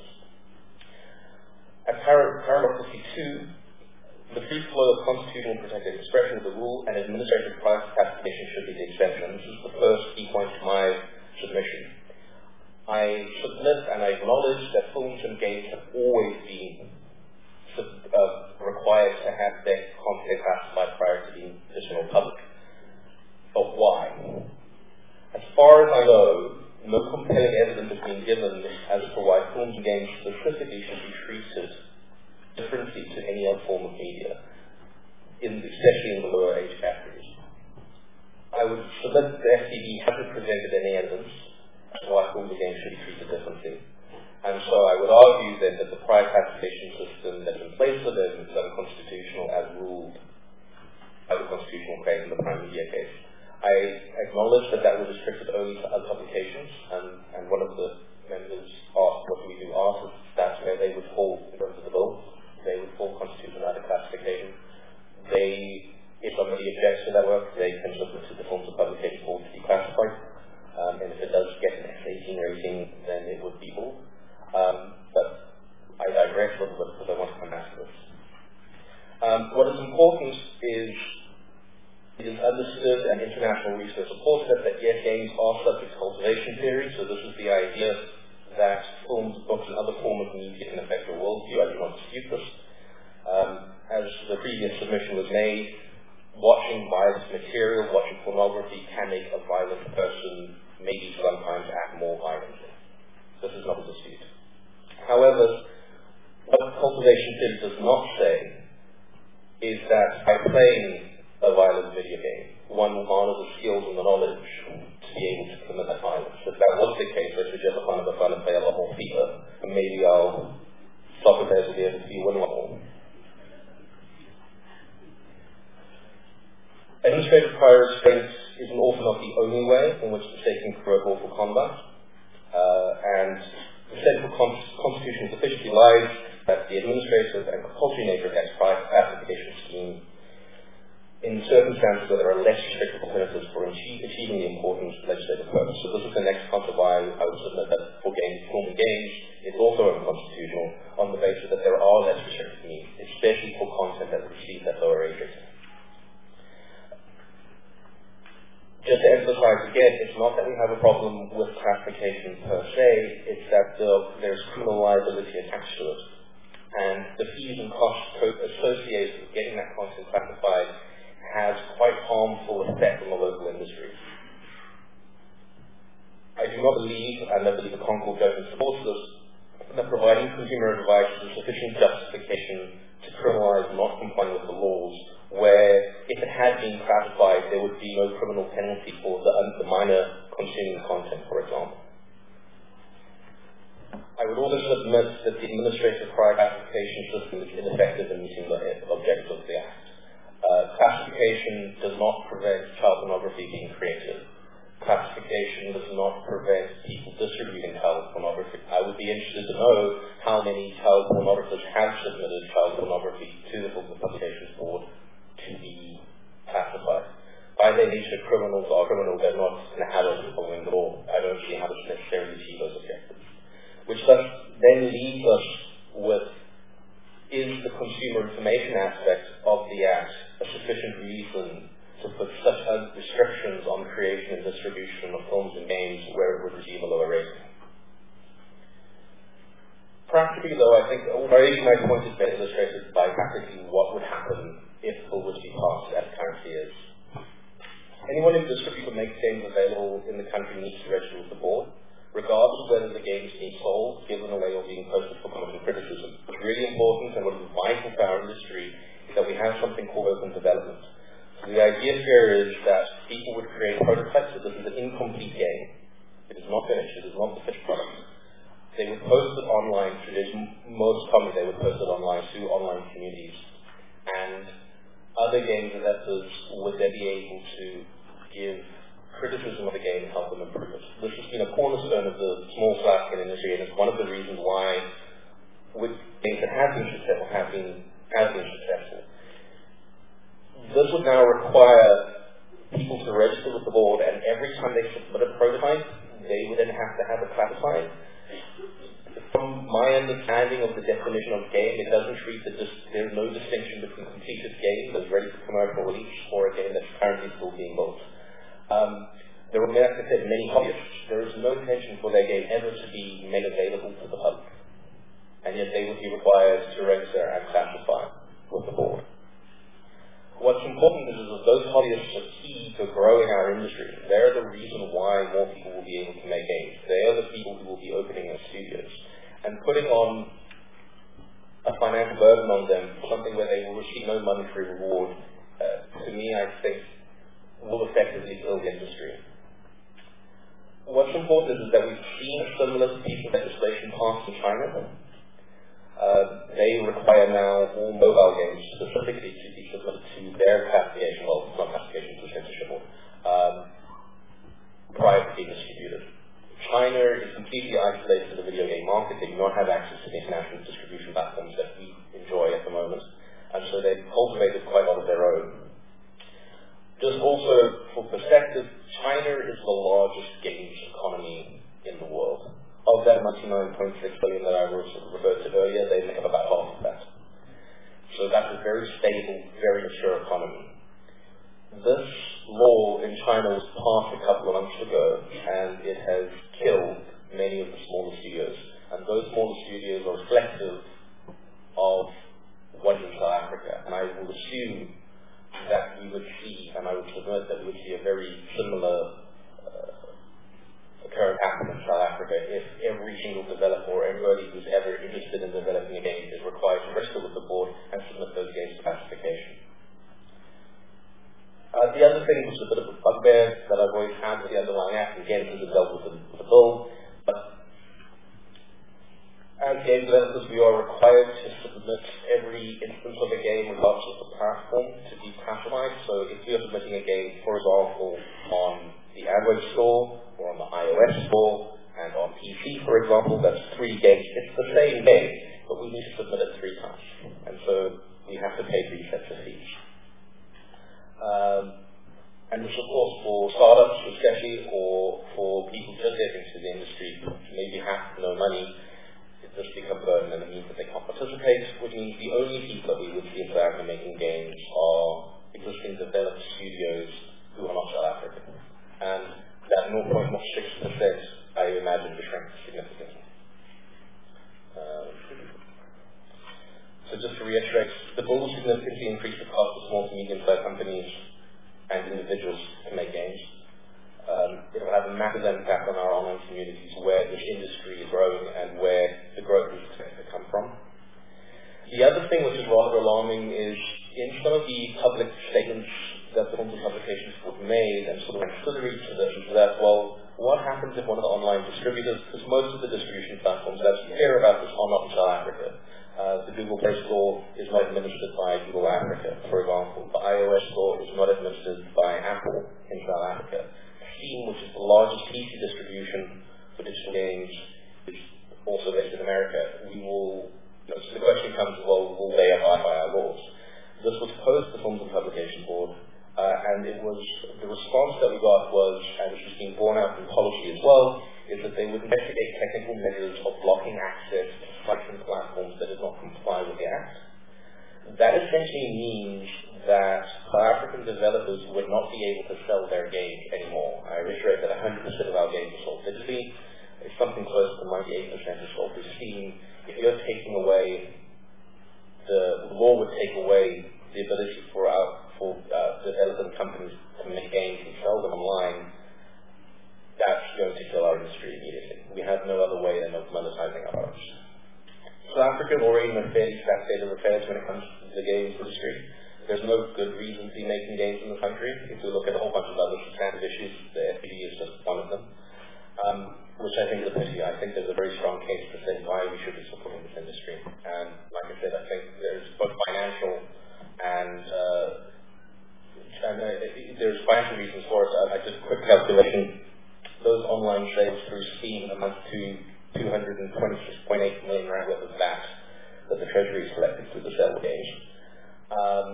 At par- paragraph fifty-two, the free flow of constitutionally protected expression is the rule, and administrative prior classification should be the exception. This is the first key point of my submission. I submit and I acknowledge that films and games have always been uh, required to have their content classified prior to being distributed public. But why? As far as I know, no compelling evidence has been given as to why films and games specifically should be treated differently to any other form of media, in, especially in the lower age categories. I would submit that the F T B hasn't presented any evidence as to why films and games should be treated differently. And so I would argue then that the prior classification system that's in place for them is unconstitutional as ruled by the constitutional claim in the Prime Media case. I acknowledge that that was restricted only to other publications, and, and one of the members asked what do we do after that's where they would fall in terms of the bill. They would fall constitutional out of classification. They, if somebody objects to that work, they can submit to the Forms of Publication Board to be classified. Um, and if it does get an X eighteen rating, then it would be ruled. Um, but I digress a little bit because I want to come back to this. Um, what is important is it is understood and international research supports that, that yes, games are subject to cultivation theory. So this is the idea that films, books, and other forms of media can affect your worldview. I do not dispute this. Um, as the previous submission was made, watching violent material, watching pornography can make a violent person maybe sometimes act more violently. This is not a dispute. However, what cultivation theory does not say is that by playing a violent video game, one will garner the skills and the knowledge to be able to commit that violence. If that was the case, I suggest I find it fun and play a lot more FIFA, and maybe our soccer players will be able to win a lot more. Administrative prior restraint is often not the only way in which the state can correct lawful conduct, uh, and the central con- constitutional sufficiency lies that the administrative and compulsory nature of that prior classification scheme in circumstances where there are less restrictive alternatives for achieve, achieving the important legislative purpose. So this is the next concept why I would submit that for games, film and games, it's also unconstitutional on the basis that there are less restrictive means, especially for content that receives that lower age rating. Just to emphasize again, it's not that we have a problem with classification per se, it's that the, there's criminal liability attached to it. And the fees and costs associated with getting that content classified has quite harmful effect on the local industry. I do not believe, and I believe the Concord judgment supports this, that providing consumer advice is a sufficient justification to criminalize not complying with the laws, where if it had been classified, there would be no criminal penalty for the, the minor consuming content, for example. I would also admit that the administrative prior classification system is ineffective in meeting the objectives of the Act. Uh, classification does not prevent child pornography being created. Classification does not prevent people distributing child pornography. I would be interested to know how many child pornographers have submitted child pornography to the Film Publications Board to be classified. By their nature, criminals are criminals. They're not in the habit of following the law. I don't see how to necessarily achieve those objectives. Which thus then leaves us with, is the consumer information aspect of the Act a sufficient reason to put such restrictions on creation and distribution of films and games where it would receive a lower rating? Practically, though, I think already my point is better illustrated by practically what would happen if the bill was to be passed as it currently is. Anyone who distributes or makes games available in the country needs to register with the board, regardless of whether the game is being sold, given away, or being posted for comment and criticism. What's really important and what is vital for our industry is that we have something called open development. So the idea here is that people would create prototypes. So this is an incomplete game. It is not finished. It is not the finished product. They would post it online through this, most commonly they would post it online through online communities. And other game developers would then be able to give criticism of the game and help them improve it. This has been a cornerstone of the small South African industry, and it's one of the reasons why with games that have been successful have been have been successful. This would now require people to register with the board, and every time they submit a prototype, they would then have to have it classified. From my understanding of the definition of game, it doesn't treat that there's no distinction between a completed game that's ready for commercial release or a game that's currently still being built. Um, there are, like I said, many hobbyists. There is no intention for their game ever to be made available to the public, and yet they would be required to register and classify with the board. What's important is that those hobbyists are key to growing our industry. They're the reason why more people will be able to make games. They are the people who will be opening their studios. And putting on a financial burden on them, something where they will receive no monetary reward, uh, to me, I think, will effectively kill the industry. What's important is that we've seen a similar piece of legislation passed in China. Uh, they require now all mobile games specifically to be submitted to their classification, well, not classification, to censorship board, um, prior to being distributed. China is completely isolated to the video game market. They do not have access to the international distribution platforms that we enjoy at the moment, and so they've cultivated quite a lot of their own. Just also, for perspective, China is the largest games economy in the world. Of that ninety-nine point six billion that I referred to earlier, they make up about half of that. So that's a very stable, very mature economy. This law in China was passed a couple of months ago, and it has killed many of the smaller studios. And those smaller studios are reflective of what is in South Africa. And I will assume that we would see, and I would submit that we would see a very similar uh, occurrence happen in South Africa if every single developer or anybody who's ever interested in developing a game is required to register with the board and submit those games to classification. Uh, the other thing was a bit of a bugbear that I've always had with the underlying act, again, because it dealt with the, with the bill, but as game developers, we are required to submit every instance of a game regardless of the platform to be classified. So if we are submitting a game, for example, on the Android store or on the iOS store and on P C, for example, that's three games. It's the same game, but we need to submit it three times. And so we have to pay three sets of fees. Um, and this, of course, for startups especially, or for people just getting into the industry who maybe have no money, this becomes a burden, and it means that they can't participate, which means the only people that we would see in South Africa making games are existing developed studios who are not South African. And that zero point zero six percent, I imagine, will shrink significantly. Um, so just to reiterate, the bill will significantly increase the cost of small to medium-sized companies and individuals to make games. Um, it will have a massive impact on our online communities where this industry is growing and where the growth is expected to come from. The other thing which is rather alarming is in some of the public statements that the Film Publications Board made and sort of ancillary to this is that, well, what happens if one of the online distributors, because most of the distribution platforms that you hear about this are not in South Africa. Uh, the Google Play Store is not administered by Google Africa, for example. The iOS Store is not administered by Apple in South Africa. Steam, which is the largest P C distribution for digital games, is also based in America. We will, you know, so the question comes, well, will they abide by our laws? This was posed to the Films and Publication Board, uh, and it was, the response that we got was, and which is being borne out in policy as well, is that they would investigate technical measures of blocking access to sites and platforms that did not comply with the Act. That essentially means that South African developers would not be able to sell their games anymore. I reiterate that one hundred percent of our games are sold digitally. It's something close to ninety-eight percent is sold through Steam. If you're taking away, the law would take away the ability for our for uh, development companies to make games and sell them online. That's going to kill our industry immediately. We have no other way than of monetizing our products. South Africa is already in a fairly fast state of affairs when it comes to the games industry. There's no good reason to be making games in the country. If we look at a whole bunch of other substantive issues, the F B D is just one of them, um, which I think is a pity. I think there's a very strong case to say why we should be supporting this industry. And like I said, I think there's both financial and, uh, and uh, there's financial reasons for it. I just a quick calculation. Those online sales through Steam amount to two hundred twenty-six point eight million rand worth of V A T that the Treasury has collected through the sale of games. Um,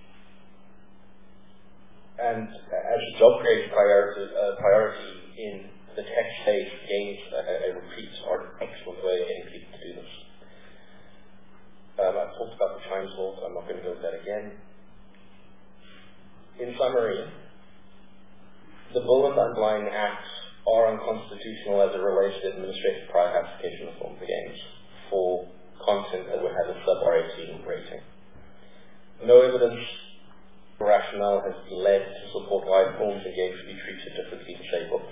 and as a job creation priority, uh, priority in the tech space, games, uh, I repeat, are an excellent way of getting people to do this. Um, I've talked about the Chimes law, so I'm not going to go into that again. In summary, the bill and the underlying acts are unconstitutional as it relates to administrative prior application of forms of games for content that would have a sub R eighteen rating. No evidence or rationale has been led to support why forms of games should be treated differently to say books.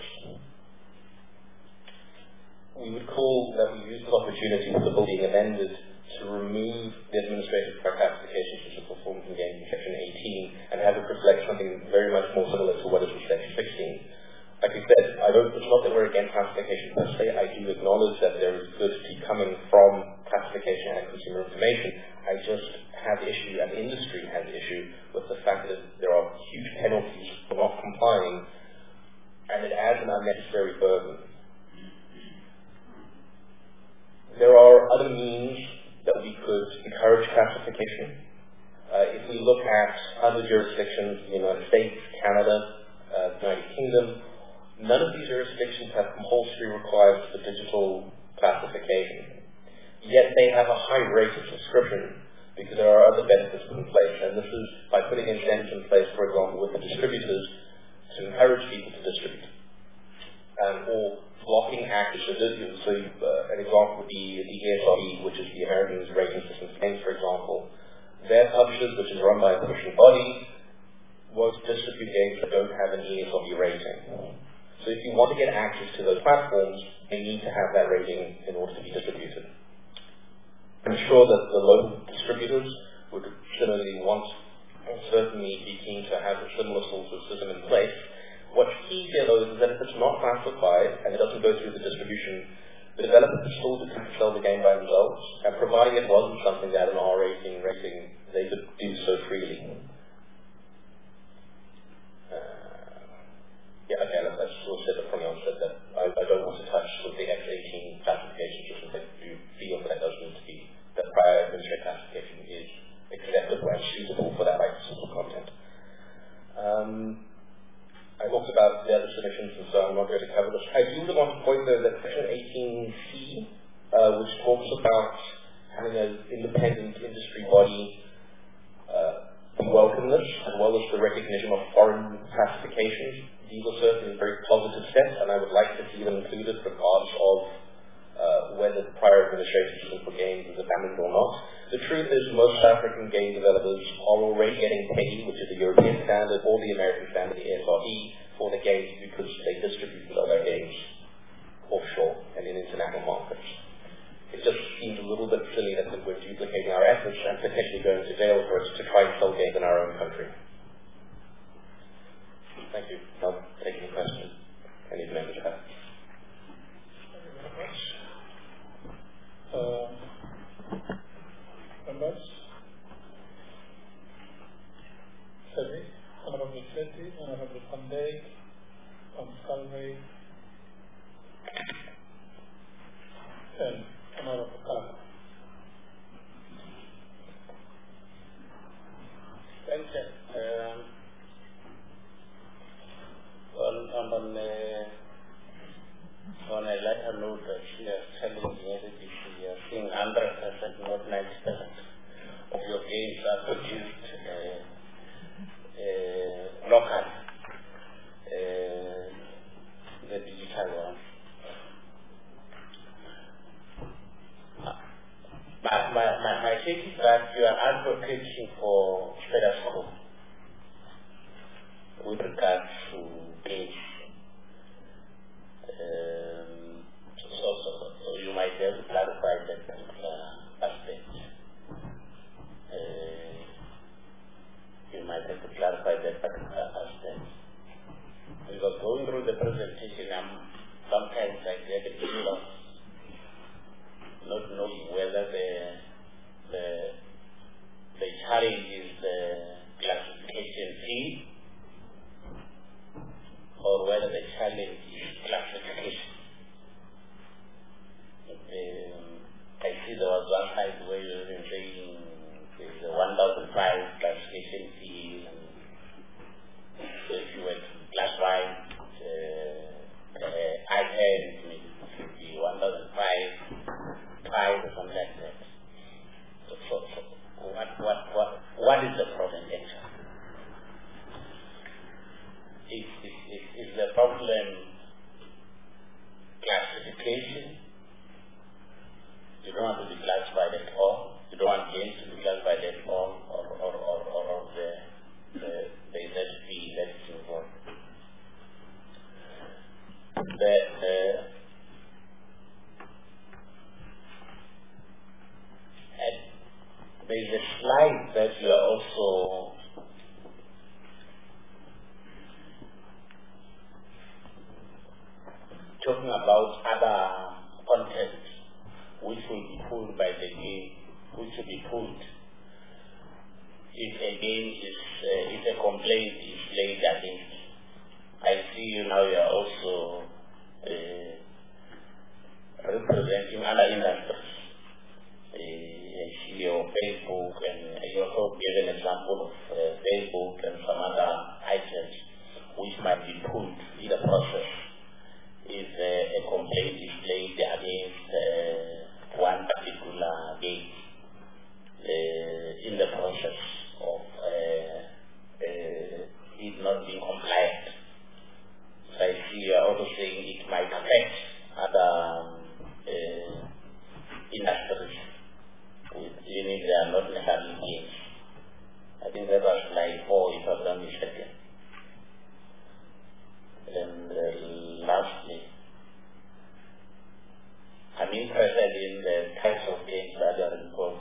We would call that we use this opportunity with the bill being amended to remove the administrative prior application to support forms of games in section eighteen and have it reflect something very much more similar to what is in section sixteen. Like I said, I don't, it's not that we're against classification per se. I do acknowledge that there is good coming from classification and consumer information. I just have issue, and the industry has issue, with the fact that there are huge penalties for not complying, and it adds an unnecessary burden. There are other means that we could encourage classification. Uh, if we look at other jurisdictions, the United States, Canada, uh, the United Kingdom, none of these jurisdictions have compulsory requirements for digital classification. Yet they have a high rate of subscription because there are other benefits put in place. And this is by putting incentives in place, for example, with the distributors to encourage people to distribute. Um, or blocking access to digital. So uh, an example would be the E S R B, which is the American Rating System Games, for example. Their publishers, which is run by a publishing body, won't distribute games that don't have an E S R B rating. So if you want to get access to those platforms, you need to have that rating in order to be distributed. I'm sure that the local distributors would similarly want and certainly be keen to have a similar sort of system in place. What's key here, though, is that if it's not classified and it doesn't go through the distribution, the developers could still sell the game by themselves, and providing it wasn't something that had an R rating, rating, they could do so freely. Yeah, okay, let's sort of say that from the onset that I, I don't want to touch with the X eighteen classification system. I do feel that it does need to be, that prior administrative classification is acceptable and suitable for that type of content. Um, I talked about the other submissions, and so I'm not going to cover this. I do want to point, though, that section eighteen C, uh, which talks about having an independent industry body uh, welcome this, as well as the recognition of foreign classifications. These are certainly very positive steps, and I would like to see them included regardless of uh, whether the prior administration system for games is abandoned or not. The truth is most African game developers are already getting paid, which is the European standard or the American standard, the E S R B, for the games because they distribute their games offshore and in international markets. It just seems a little bit silly that we're duplicating our efforts and potentially going to jail for us to try and sell games in our own country. Thank you. I'll take any questions any members have. Calvary, and Honorable Kala. Thank you. Um, on, on, on, uh, on a lighter note, uh, she is telling me that you are seeing one hundred percent, not ninety percent of your games are produced uh, uh, locally, uh, the digital one. My, my, my, my take is that you are advocating for status quo with regards to games. Um, so, so, so you might have to clarify that particular aspect. Uh, you might have to clarify that particular aspect. Because going through the presentation, I'm, sometimes I get a bit lost, not knowing whether the the the challenge is the classification fee or whether the challenge is classification. Um, I see there was one side where you were saying there's a one thousand five classification fee, and so if you were to classify uh, uh, items, maybe it would be one thousand five, five or something like that. So, so, so what, what, what, what is the problem actually? Is, is, is, is the problem classification? You don't want to be classified at all. You don't want games to be classified at all, or, or, or, or, or the, the, the Z P that is involved. The, uh, and there is a slide that you are also talking about other content which will be pulled by the game, which will be pulled if a game is, uh, if a complaint is laid against. I see you now, you are also uh, representing other industries. Uh, I see your Facebook, and you also give an example of uh, Facebook and some other items which might be pulled in the process if uh, a complaint is laid against uh, one particular game uh, in the process of uh, uh, it not being compliant. So I see you are also saying it might affect other um, uh, industries, with, even if they are not necessarily games. I think that was slide four, if I'm not mistaken. And uh, lastly, I'm interested in the types of games that are involved.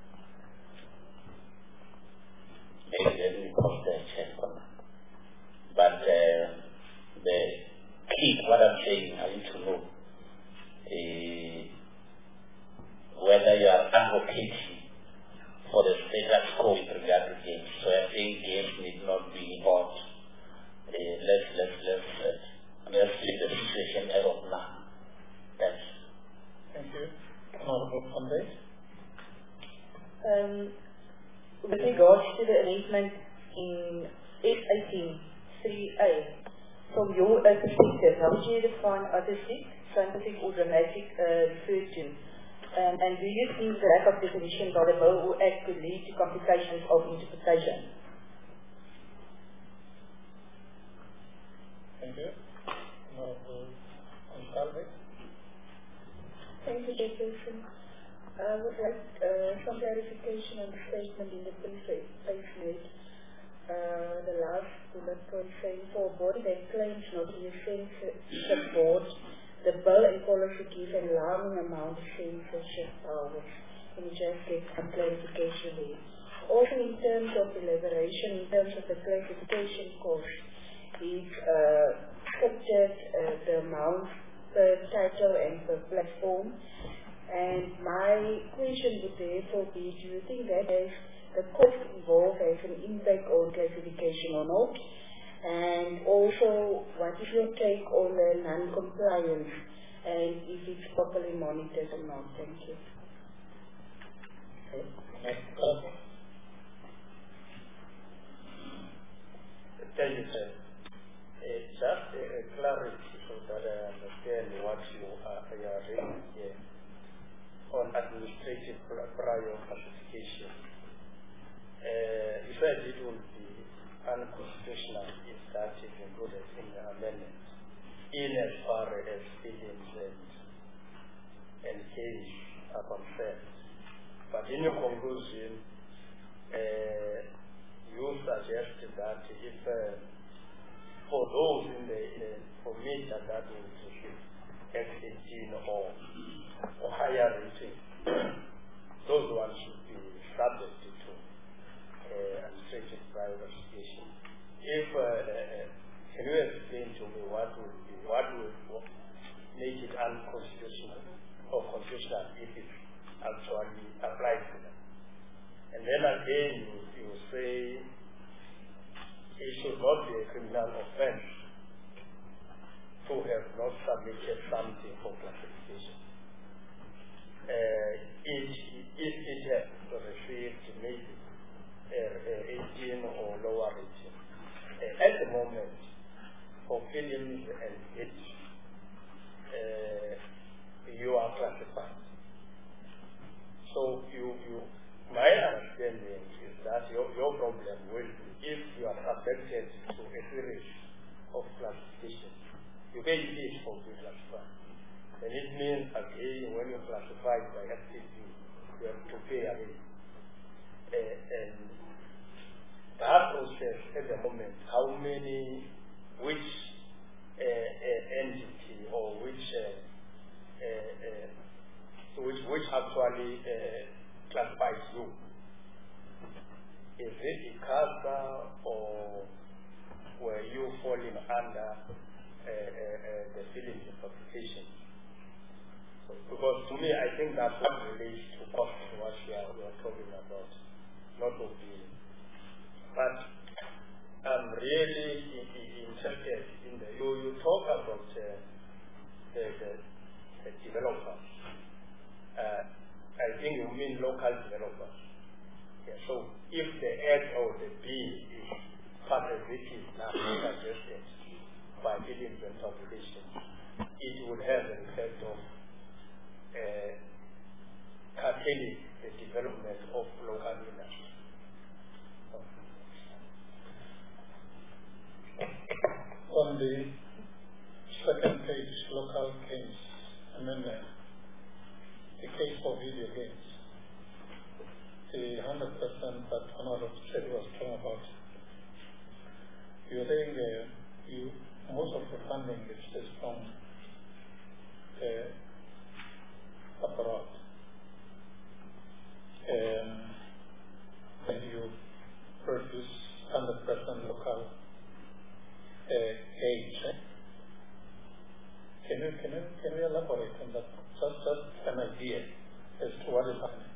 Maybe let me post the check on that. But uh, the key, what I'm saying, I need to know uh, whether you are advocating for the status quo with regard to games. So I think games need not be involved. Uh, let's let's let's uh, let's leave the situation as of now. Thanks. Thank you. Honorable Sunday. Um, with regards to the amendment in S eighteen three A, from your uh, perspective, how would you define artistic, scientific, or dramatic uh, referred to? Um, and do you think the lack of definition by the bill or act could lead to complications of interpretation? Thank you. Honorable Calvary. Thank you, Chairperson. I would like uh, some clarification on the statement in the preface made. Uh, the last bullet point saying for a body that claims not to be censored, the bill and policy give an alarming amount of censorship powers. Can you just get some clarification there? Also in terms of elaboration, in terms of the classification cost, is uh, structured uh, the amount per title and per platform. And my question would therefore be, do you think that has the cost involved has an impact on classification or not? And also, what is your take on the non-compliance and if it's properly monitored or not? Thank you. Okay. Thank you, sir. Uh, just a uh, clarity so that I understand what you are, you are raising here on administrative prior classification. Uh, you said it will be unconstitutional if that is included in the amendment, in as far as feelings and, and case are concerned. But in your conclusion, uh, you suggested that if uh, for those in the, in the formation that will receive X eighteen or, or higher rating, those ones should be subject to uh, administrative prior classification. If uh, uh, can you explain to me what will be what will make it unconstitutional or constitutional if it actually applies to them? And then again, you, you say it should not be a criminal offense to have not submitted something for classification. Uh, it, if it has received maybe uh, eighteen or lower rating, uh, at the moment, for films and hits, uh, you are classified. So you, you my understanding is that your, your problem will be if you are subjected to a series of classifications. You get it for being classified. And it means again when you're classified by F T C, you have to pay again. Uh, and that process at the moment, how many, which uh, uh, entity or which uh, uh, uh, which which actually uh, classifies you? Is it ICASA or were you falling under uh, uh, uh, the feeling interpretation? So, because to me, I think that's what relates to cost, what we are, we are talking about, not opinion. But I'm really interested in the, you, you talk about uh, the, the, the developers. Uh, I think you mean local developers. Yeah, so if the Act or the bill is part of it is now suggested by building and population, it would have an effect of uh, curtailing the development of local industry. On the second page, local games, amendment, the case for video games, the one hundred percent that Honorable Chet was talking about, you're saying uh, you, most of the funding is, is from uh, abroad. Um, and you produce one hundred percent local uh, games. Eh? Can you, can, you, can you elaborate on that? Just, just an idea as to what is happening.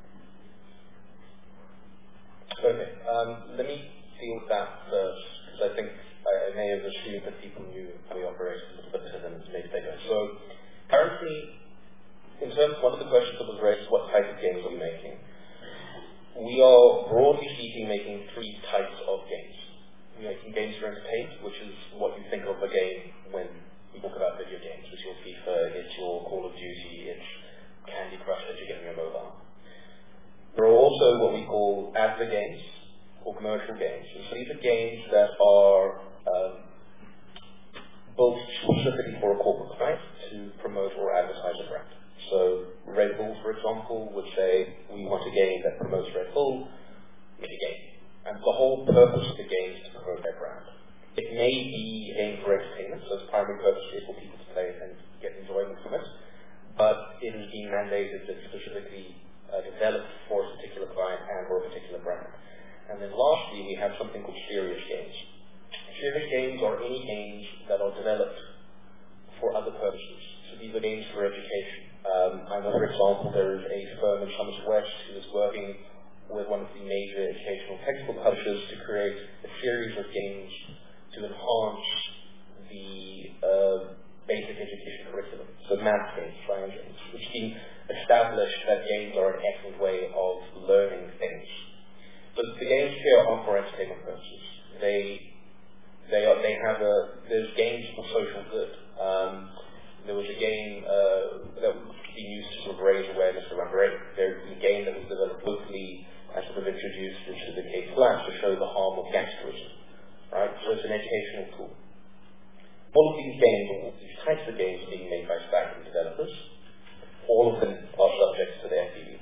Okay, um, let me deal with that first, because I think I, I may have assumed that people knew how we operate a little bit better than maybe they don't. So, currently, in terms of one of the questions that was raised, what type of games are we making? We are, broadly speaking, making three types of games. We're making games for entertainment, which is what you think of a game when we talk about video games. It's your FIFA, it's your Call of Duty, it's Candy Crush that you get on your mobile. There are also what we call adver games, or commercial games. And so these are games that are um, built specifically for a corporate client to promote or advertise a brand. So Red Bull, for example, would say, we want a game that promotes Red Bull, make a game. And the whole purpose of the game is to promote their brand. It may be a game for entertainment, so its primary purpose is for people to play and get enjoyment from it, but it is being mandated that specifically uh, developed for a particular client and or a particular brand. And then lastly, we have something called serious games. Serious games are any games that are developed for other purposes. So these are games for education. Um, I know, for example, there is a firm in Somerset West who is working with one of the major educational textbook publishers to create a series of games to enhance the uh, basic education curriculum, so math games, science games, which seem established that games are an excellent way of learning things. But the games here are for entertainment purposes. They they are they have a there's games for social good. Um, there was a game uh, that was being used to sort of raise awareness around rape. There's a game that was developed locally and sort of introduced into the K class to show the harm of gangsterism. Right? So it's an educational tool. All of these games, all these types of games are being made by Spectrum developers. All of them are subject to the F D B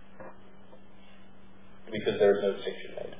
because there is no distinction made.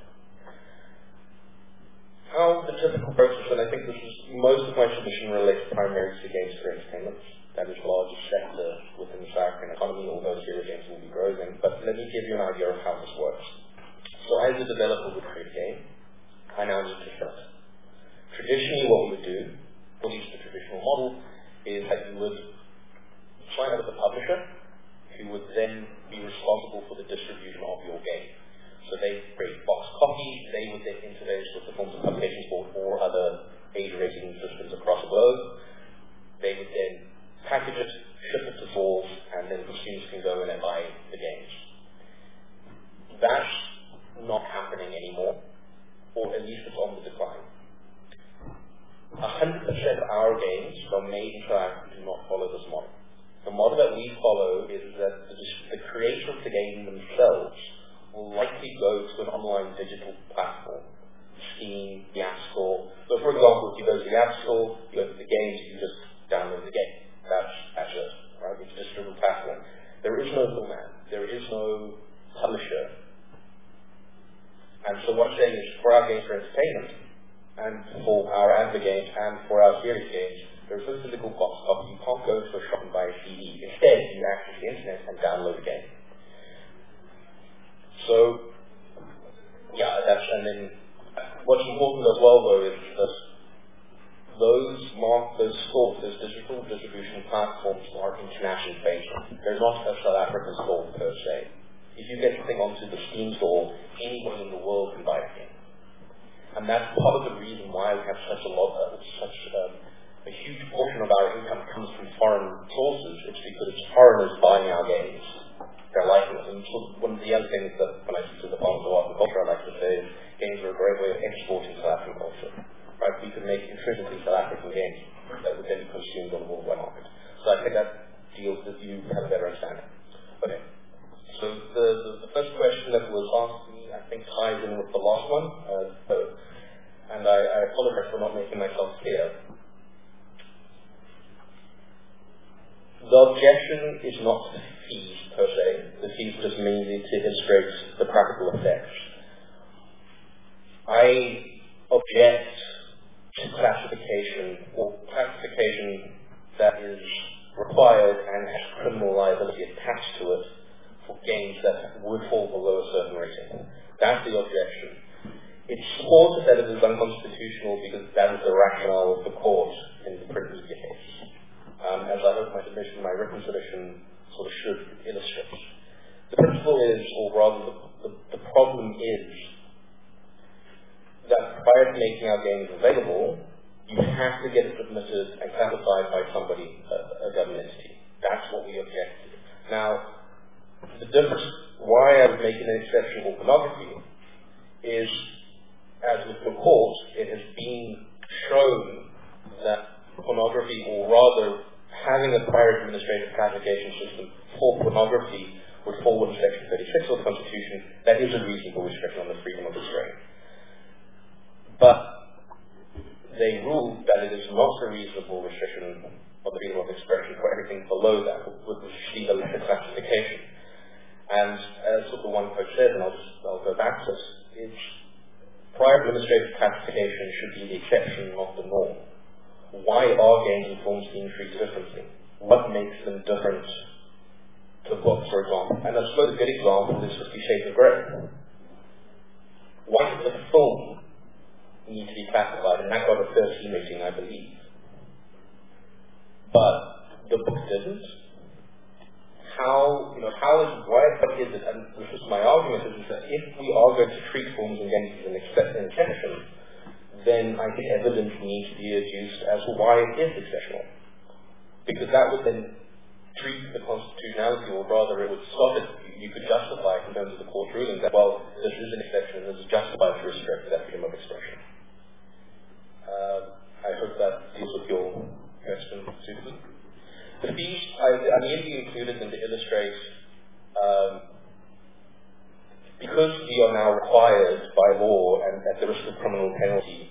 How the typical process, and I think this is most of my submission relates primarily to games for entertainment. That is the largest sector within the South African economy, although serious games will be growing. But let me give you an idea of how this works. So as a developer would create a game, I now need to set. Traditionally what we would do, at least the traditional model, is that you would sign up with a publisher who would then be responsible for the distribution of your game. So they create box copies, they would then interface with the Forms of Publications Board or other age rating systems across the globe. They would then package it, ship it to stores, and then consumers can go in and buy the games. That's not happening anymore, or at least it's on the decline. one hundred percent of our games are made in South Africa do not follow this model. The model that we follow is that the, the creators of the game themselves will likely go to an online digital platform, Steam, the App Store. So for example, if you go to the App Store, you go to the games, you just download the game. That's, that's it, right? It's a digital platform. There is no middleman. There is no publisher. And so what I'm saying is, for our games for entertainment, and for our advert games, and for our series games, there's no physical box copy. You can't go to a shop and buy a C D. Instead, you access the internet and download the game. So, yeah, that's, and then what's important as well, though, is that those mark, those stores, those digital distribution platforms are internationally based. They're not a South African store per se. If you get something onto the Steam store, anyone in the world can buy a game. And that's part of the reason why we have such a lot of, such um, a huge portion of our income comes from foreign sources. It's because it's foreigners buying our games. They're liking it. And so one of the other things that when I speak to the Department of Art and Culture, I like to say is games are a great way of exporting South African culture. Right? We can make intrinsically South African games that would then be consumed on the worldwide market. So I think that deals with you have a better understanding. Okay. So the, the, the first question that was asked me, I think, ties in with the last one. Uh, so, and I, I apologize for not making myself clear. The objection is not to fees per se. The fees just mainly to illustrate the practical effects. I object to classification or classification that is required and has criminal liability attached to it for games that would fall below a certain rating. That's the objection. It's supported that it is unconstitutional because that is the rationale of the court in the print media case. Um, as I hope my submission, my written submission sort of should illustrate. The principle is, or rather the, the, the problem is, that prior to making our games available, you have to get it submitted and classified by somebody, a, a government entity. That's what we object to. Now, the difference, why I was making an exception for pornography, is, as with the court, it has been shown that pornography, or rather, having a prior administrative classification system for pornography would fall within Section thirty-six of the Constitution. That is a reasonable restriction on the freedom of expression. But they ruled that it is not a reasonable restriction of the freedom of expression for everything below that, which would see the lesser classification. And as sort of one quote says, and I'll just I'll go back to this, it's prior administrative classification should be the exception, not the norm. Why are games and films being treated differently? What makes them different to books, for example? And I suppose a good example is Fifty Shades of Grey. Why did the film need to be classified? And that got a thirteen rating, I believe. But the book didn't. How, you know, how is, why, what is it? And this is my argument, is that if we are going to treat films and games as an exception, then I think evidence needs to be adduced as to why it is exceptional. Because that would then treat the constitutionality, or rather it would stop it. You could justify it in terms of the court ruling that, well, this is an exception and this is justified to restrict that freedom of expression. Uh, I hope that deals with your question suitably. The fees I, I merely included them to illustrate, um, because we are now required by law and at the risk of criminal penalty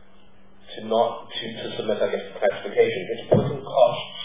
to not to, to submit, I guess, classification, it's putting costs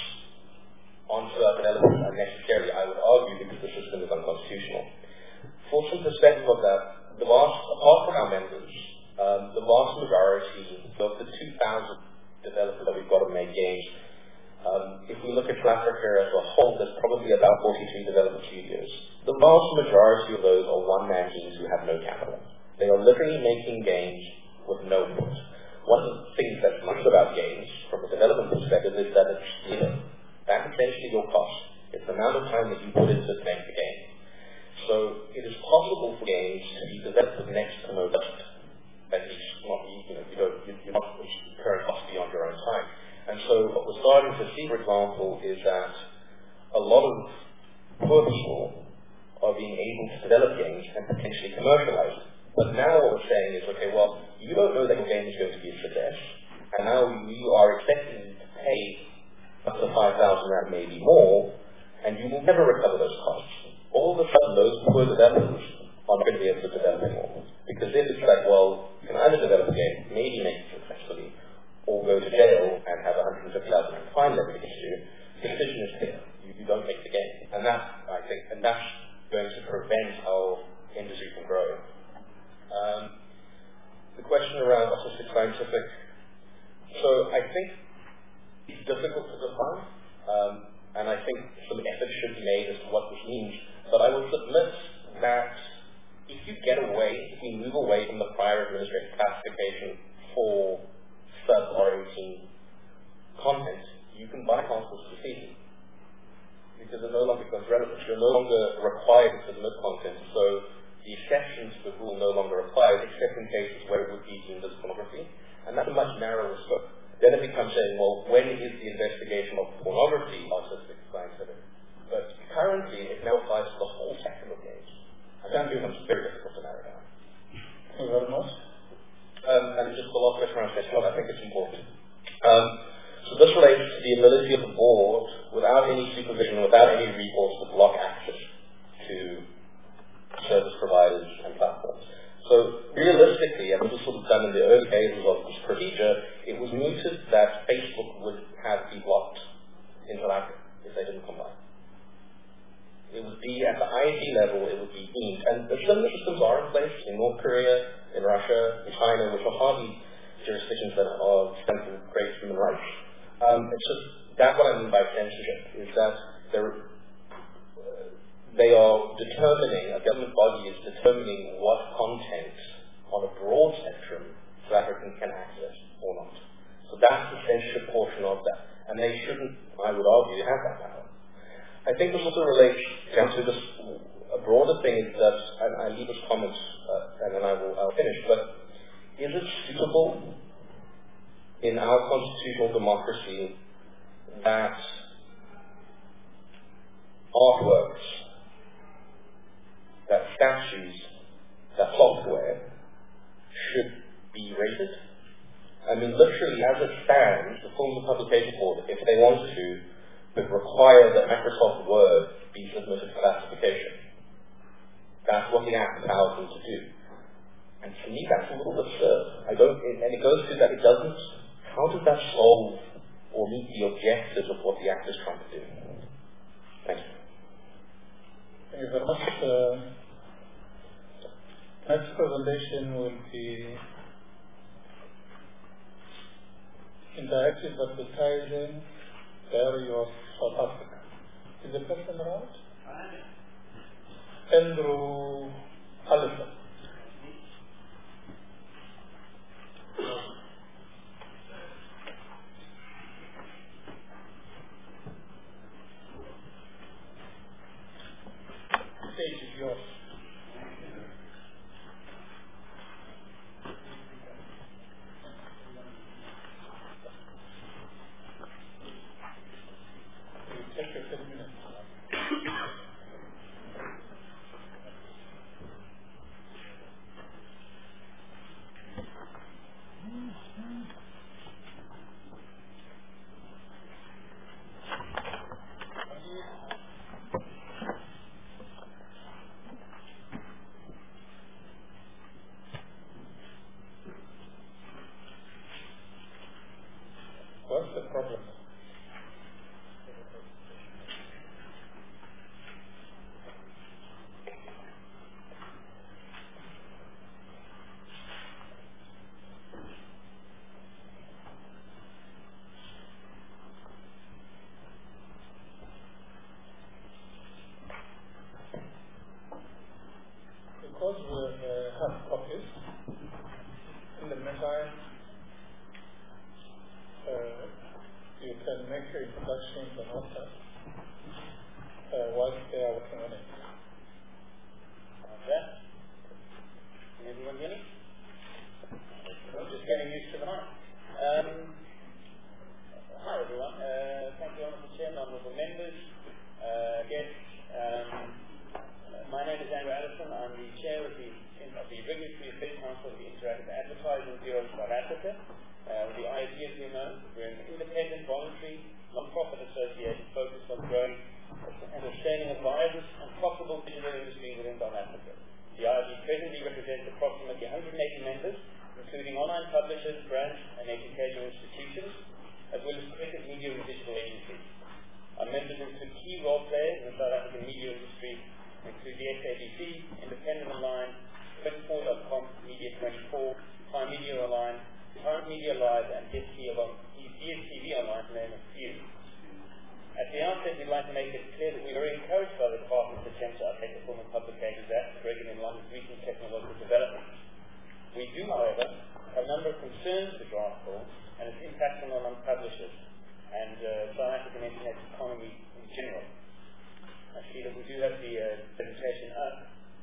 onto certain elements unnecessarily, I would argue, because the system is unconstitutional. For some perspective of that, the vast, apart from our members, um, the vast majority of the two thousand developers that we've got to make games, um, if we look at South Africa as a whole, there's probably about forty-three development studios. The vast majority of those are one-man teams who have no capital. They are literally making games with no input. One of the things that's nice about games, from a development perspective, is that it's zero. That's essentially your cost. It's the amount of time that you put into playing the game. So it is possible for games to be developed with next to no budget. At least not, you know, you don't, you're not incurring costs beyond your own time. And so what we're starting to see, for example, is that a lot of poor people are being able to develop games and potentially commercialize it. But now what we're saying is, okay, well, you don't know that your game is going to be a success, and now you are expecting to pay up to five thousand rand, maybe more, and you will never recover those costs. All of a sudden, those poor developers are not going to be able to develop anymore. Because if it's like, well, you can either develop a game, maybe make it successfully, or go to jail and have a one hundred fifty thousand rand fine levied against you, the decision is clear. You, you don't make the game. And that's, I think, and that's going to prevent our industry from growing. Um, the question around autistic scientific, so I think it's difficult to define, um, and I think some effort should be made as to what this means. But I will submit that if you get away, if you move away from the prior administrative classification for sub R eighteen content, you can bypass this procedure because it no longer becomes relevant. You're no longer required to submit content, so the exceptions to the rule no longer apply, except in cases where it would be deemed as pornography, and that's a much narrower scope. Then it becomes saying, well, when is the investigation of pornography autistic scientific? But currently, it now applies to the whole spectrum of games. And that becomes very difficult to narrow down. Thank you very much. Um, and just the last question around session, I think it's important. Um, so this relates to the ability of the board, without any supervision, without any recourse, to block access to service providers and platforms. So realistically, and this was sort of done in the early phases of this procedure, it was mooted that Facebook would have be blocked in South Africa if they didn't comply. It would be at the I N G level, it would be deemed. And the similar systems are in place in North Korea, in Russia, in China, which are hardly jurisdictions that are stand for great human rights. Um, it's just, that's what I mean by censorship, is that they're they are determining, a government body is determining what content on a broad spectrum South Africans can access or not. So that's the censorship portion of that. And they shouldn't, I would argue, have that power. I think this also relates down to this, a broader thing is that, and I leave this comment, uh, and then I will I'll finish, but is it suitable in our constitutional democracy that artworks, that statues, that software should be rated? I mean, literally, as it stands, the Films and Publication Board, if they wanted to, would require that Microsoft Word be submitted for classification. That's what the Act allows them to do. And to me, that's a little absurd. I don't, and it goes to that it doesn't, how does that solve or meet the objectives of what the Act is trying to do? Thank you. Thank you very much. Uh, next presentation will be Interactive Advertising, Diary of South Africa. Is the person around? Andrew Allison. The stage is yours. can make your introductions and all that uh, whilst they are working on it. How's that? Can everyone hear me? I'm just getting used to the mic. Um, hi everyone. Uh, thank you, Honourable Chairman, Honourable Members, uh, guests. Um, my name is Andrew Addison. I'm the Chair of the, of the Regulatory Affairs Council of the Interactive Advertising Bureau of South Africa. Uh, the I A B, as you know, we're an independent, voluntary, non-profit association focused on growing and sustaining a vibrant and profitable digital industry within South Africa. The I A B presently represents approximately one hundred eighty members, including online publishers, brands, and educational institutions, as well as creative media and digital agencies. Our members include key role players in the South African media industry, include the S A B C, Independent Online, twenty-four dot com, Media twenty-four, Prime Media Online, Current Media Live, and D S T V Online, to name a few. At the outset, we'd like to make it clear that we are very encouraged by the Department's attempt to update the Film and Publications Act to bring it in line with recent technological developments. We do, however, have a number of concerns with the draft bill and its impact on online publishers and uh, South African internet economy in general. I see that we do have the uh, presentation up.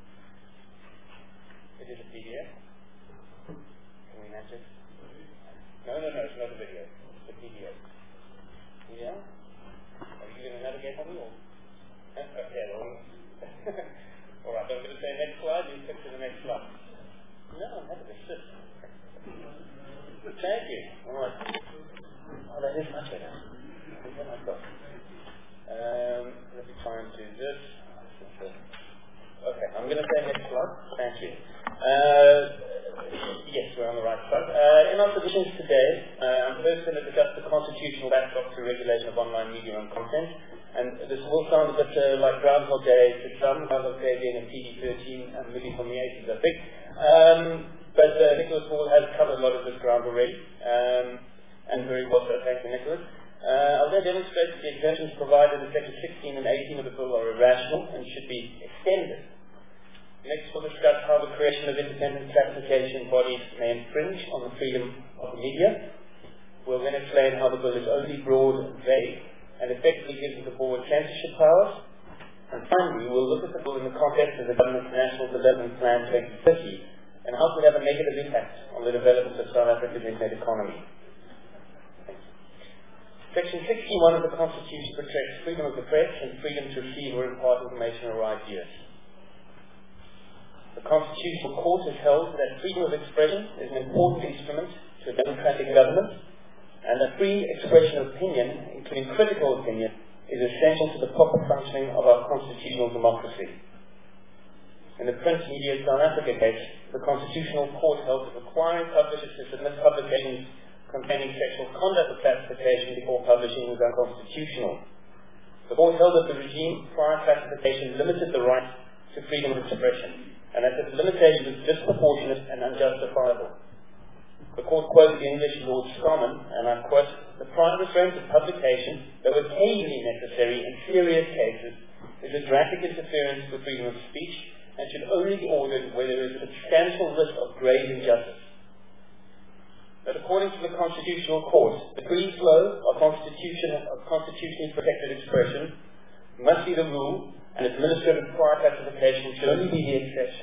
It is a P D F. Can we match it? No, no, no, it's not a video. It's a P D F. Yeah? Are you going to navigate on me or? Okay, well. Alright, I'm going to say next slide, you click to the next slide. No, I'm happy to sit. Thank you. Alright. Oh, that is much better. What have I got? Um, let me try and do this. Okay, I'm going to say next slide. Thank you. Uh, yes, we're on the right side. Uh, in our positions today, uh, I'm first going to discuss the constitutional backdrop to regulation of online media and content. And this will sound a bit uh, like Groundhog Day to some, Groundhog Day being a P G thirteen and movie from the eighties, I think. Um, but uh, Nicholas Hall has covered a lot of this ground already, um, and very well so. Thank you, Nicholas. Uh, I'll then demonstrate that the exemptions provided in Section sixteen and eighteen of the bill are irrational and should be extended. Next, we'll discuss how the creation of independent classification bodies may infringe on the freedom of the media. We'll then explain how the bill is only broad and vague and effectively gives the board censorship powers. And finally, we'll look at the bill in the context of the government's National Development Plan twenty thirty and how it would have a negative impact on the development of South Africa's internet economy. Section sixty-one of the Constitution protects freedom of the press and freedom to receive or impart information or ideas. The Constitutional Court has held that freedom of expression is an important instrument to a democratic government, and that free expression of opinion, including critical opinion, is essential to the proper functioning of our constitutional democracy. In the Print Media South Africa case, the Constitutional Court held that requiring publishers to submit publications containing sexual conduct or classification before publishing was unconstitutional. The court held that the regime prior classification limited the right to freedom of expression, and that this limitation was disproportionate and unjustifiable. The court quoted the English Lord Scarman, and I quote, "The prior restraint of publication, though occasionally necessary in serious cases, is a drastic interference with freedom of speech and should only be ordered where there is a substantial risk of grave injustice." But according to the Constitutional Court, the free flow of, constitution, of constitutionally protected expression must be the rule, and administrative prior classification should only be the exception.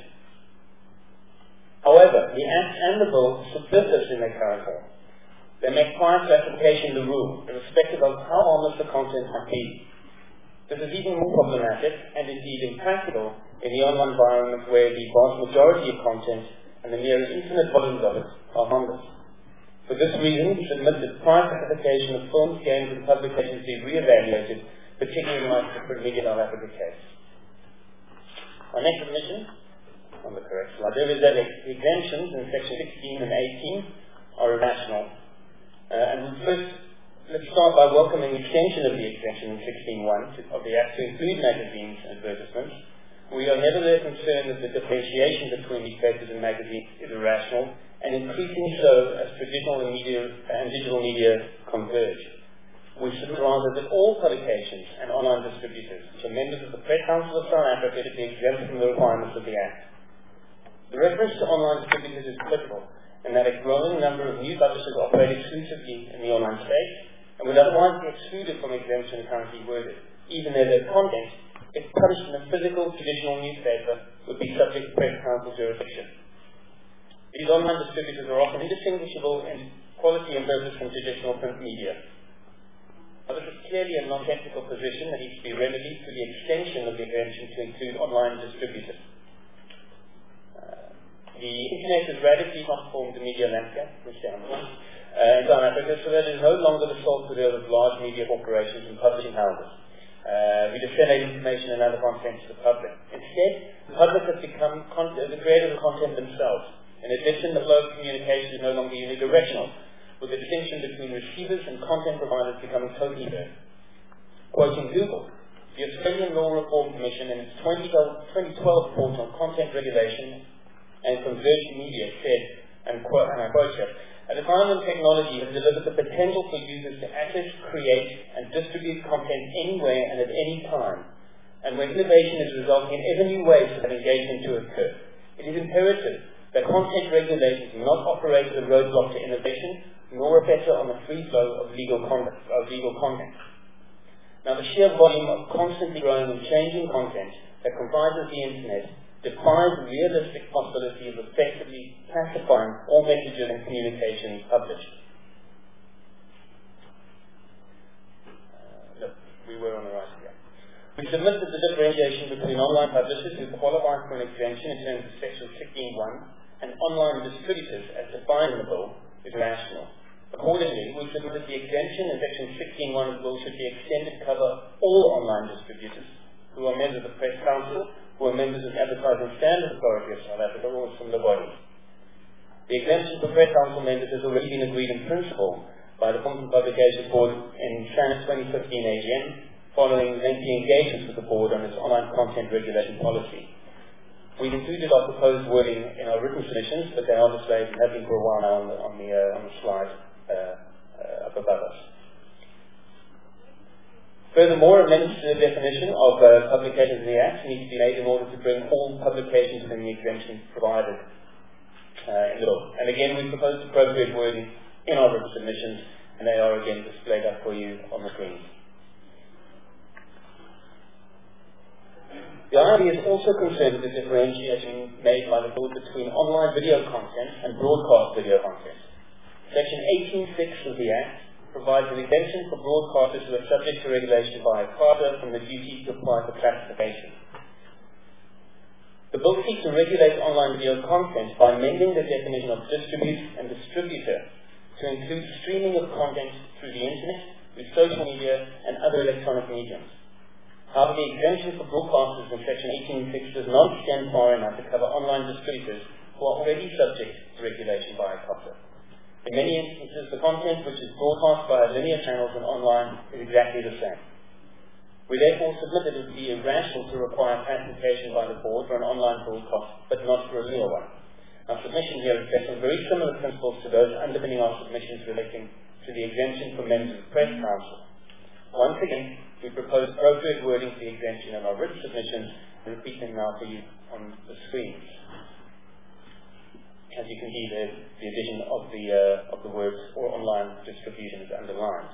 However, the Act and the Bill subvert this in their current form. They make prior classification the rule, irrespective of how honest the content might be. This is even more problematic, and indeed impractical, in the online environment where the vast majority of content and the near infinite volumes of it are harmless. For this reason, we submit that prior classification of films, games, and publications be re-evaluated, particularly in light of the Print Media South Africa case. Our next submission, on the correct slide, there is that the exemptions in Section sixteen and eighteen are irrational. Uh, and we first, let's start by welcoming the extension of the exemption in sixteen point one of the Act to include magazines and advertisements. We are nevertheless concerned that the differentiation between newspapers and magazines is irrational, and increasingly so as traditional and, media, and digital media converge. We submit rather that all publications and online distributors, which are members of the Press Council of South Africa, to be exempt from the requirements of the Act. The reference to online distributors is critical, in that a growing number of new publishers operate exclusively in the online space, and would otherwise be excluded from exemption currently worded, even though their content, if published in a physical traditional newspaper, would be subject to Press Council jurisdiction. These online distributors are often indistinguishable in quality and purpose from traditional print media. Now, this is clearly a non-technical position that needs to be remedied through the extension of the exemption to include online distributors. Uh, the Internet has radically transformed the media landscape, which down the line, uh, in South Africa, so that it is no longer the sole preserve of large media corporations and publishing houses. Uh, we disseminate information and other content to the public. Instead, the public has become con- the creators of content themselves. In addition, the flow of communication is no longer unidirectional, with the distinction between receivers and content providers becoming totally clear. Quoting Google, the Australian Law Reform Commission in its twenty twelve report on content regulation and convergent media said, and, quote, and I quote here, "At a time when technology has delivered the potential for users to access, create, and distribute content anywhere and at any time, and when innovation is resulting in ever new ways for that engagement to occur, it is imperative that content regulations do not operate as a roadblock to innovation, nor a fetter on the free flow of legal content. Of legal content. Now, the sheer volume of constantly growing and changing content that comprises the Internet defies the realistic possibility of effectively classifying all messages and communications published." Uh, look, we were on the right here. We submit that the differentiation between online publishers who qualify for an exemption in terms of Section sixteen point one and online distributors as defined in the bill is rational. Accordingly, we submit that the exemption in Section sixteen point one of the bill should be extended to cover all online distributors who are members of the Press Council, who are members of the Advertising Standards Authority of South Africa, or similar bodies. The exemption for Press Council members has already been agreed in principle by the Content Publication Board in SANA's twenty fifteen A G M, following lengthy engagements with the Board on its online content regulation policy. We've included our proposed wording in our written submissions, but they are displayed and have been for a while now on the, on the, uh, on the slide uh, uh, up above us. Furthermore, amendments to the definition of uh, publications in the Act need to be made in order to bring all publications within the exemption provided uh, in the bill. And again, we propose appropriate wording in our written submissions, and they are again displayed up for you on the screen. The I R B is also concerned with the differentiation made by the bill between online video content and broadcast video content. Section eighteen point six of the Act provides an exemption for broadcasters who are subject to regulation by a CARTA from the duty to apply for classification. The bill seeks to regulate online video content by amending the definition of distribute and distributor to include streaming of content through the Internet, through social media, and other electronic mediums. However, the exemption for broadcasters in Section eighteen point six does not extend far enough to cover online distributors who are already subject to regulation by a CARTA. In many instances, the content which is broadcast via linear channels and online is exactly the same. We therefore submit that it would be irrational to require classification by the Board for an online broadcast, but not for a linear one. Our submission here is based on very similar principles to those underpinning our submissions relating to the exemption for members of the Press Council. Once again, we propose appropriate wording for the exemption in our written submissions and repeat them now for you on the screens. As you can see, the, the addition of the, uh, of the words or online distribution is underlined.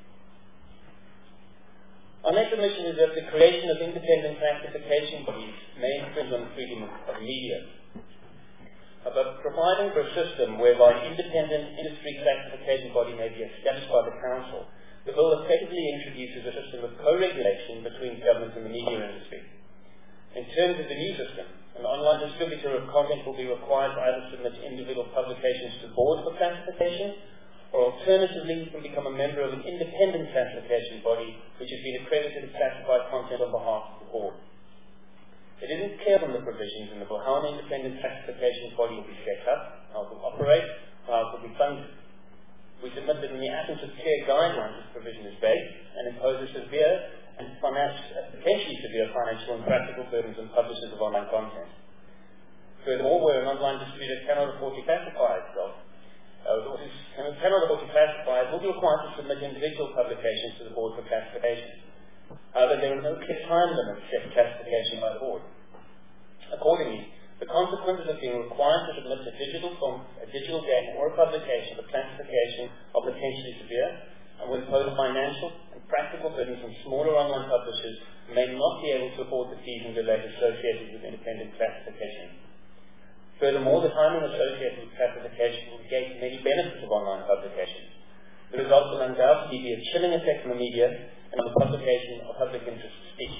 Our next submission is that the creation of independent classification bodies may infringe on freedom of media. But providing for a system whereby an independent industry classification body may be established by the Council, the bill effectively introduces a system of co-regulation between government and the media industry. In terms of the new system, an online distributor of content will be required to either submit individual publications to the Board for classification, or alternatively can become a member of an independent classification body which has been accredited to classify content on behalf of the Board. It isn't clear from the provisions in the bill how an independent classification body will be set up, how it will operate, or how it will be funded. We submit that in the absence of clear guidelines, this provision is vague and imposes severe and potentially severe financial and practical burdens on publishers of online content. Furthermore, where an online distributor cannot afford to classify itself, uh, cannot afford to classify, it will be required to submit individual publications to the Board for classification. However, there are no clear time limits set for classification by the Board. Accordingly, the consequences of being required to submit a digital form, a digital game, or a publication for classification are potentially severe, and will impose financial and practical burdens on smaller online publishers who may not be able to afford the fees and delays associated with independent classification. Furthermore, the timing associated with classification will negate many benefits of online publication. The result will undoubtedly be a chilling effect on the media and on the publication of public interest speech.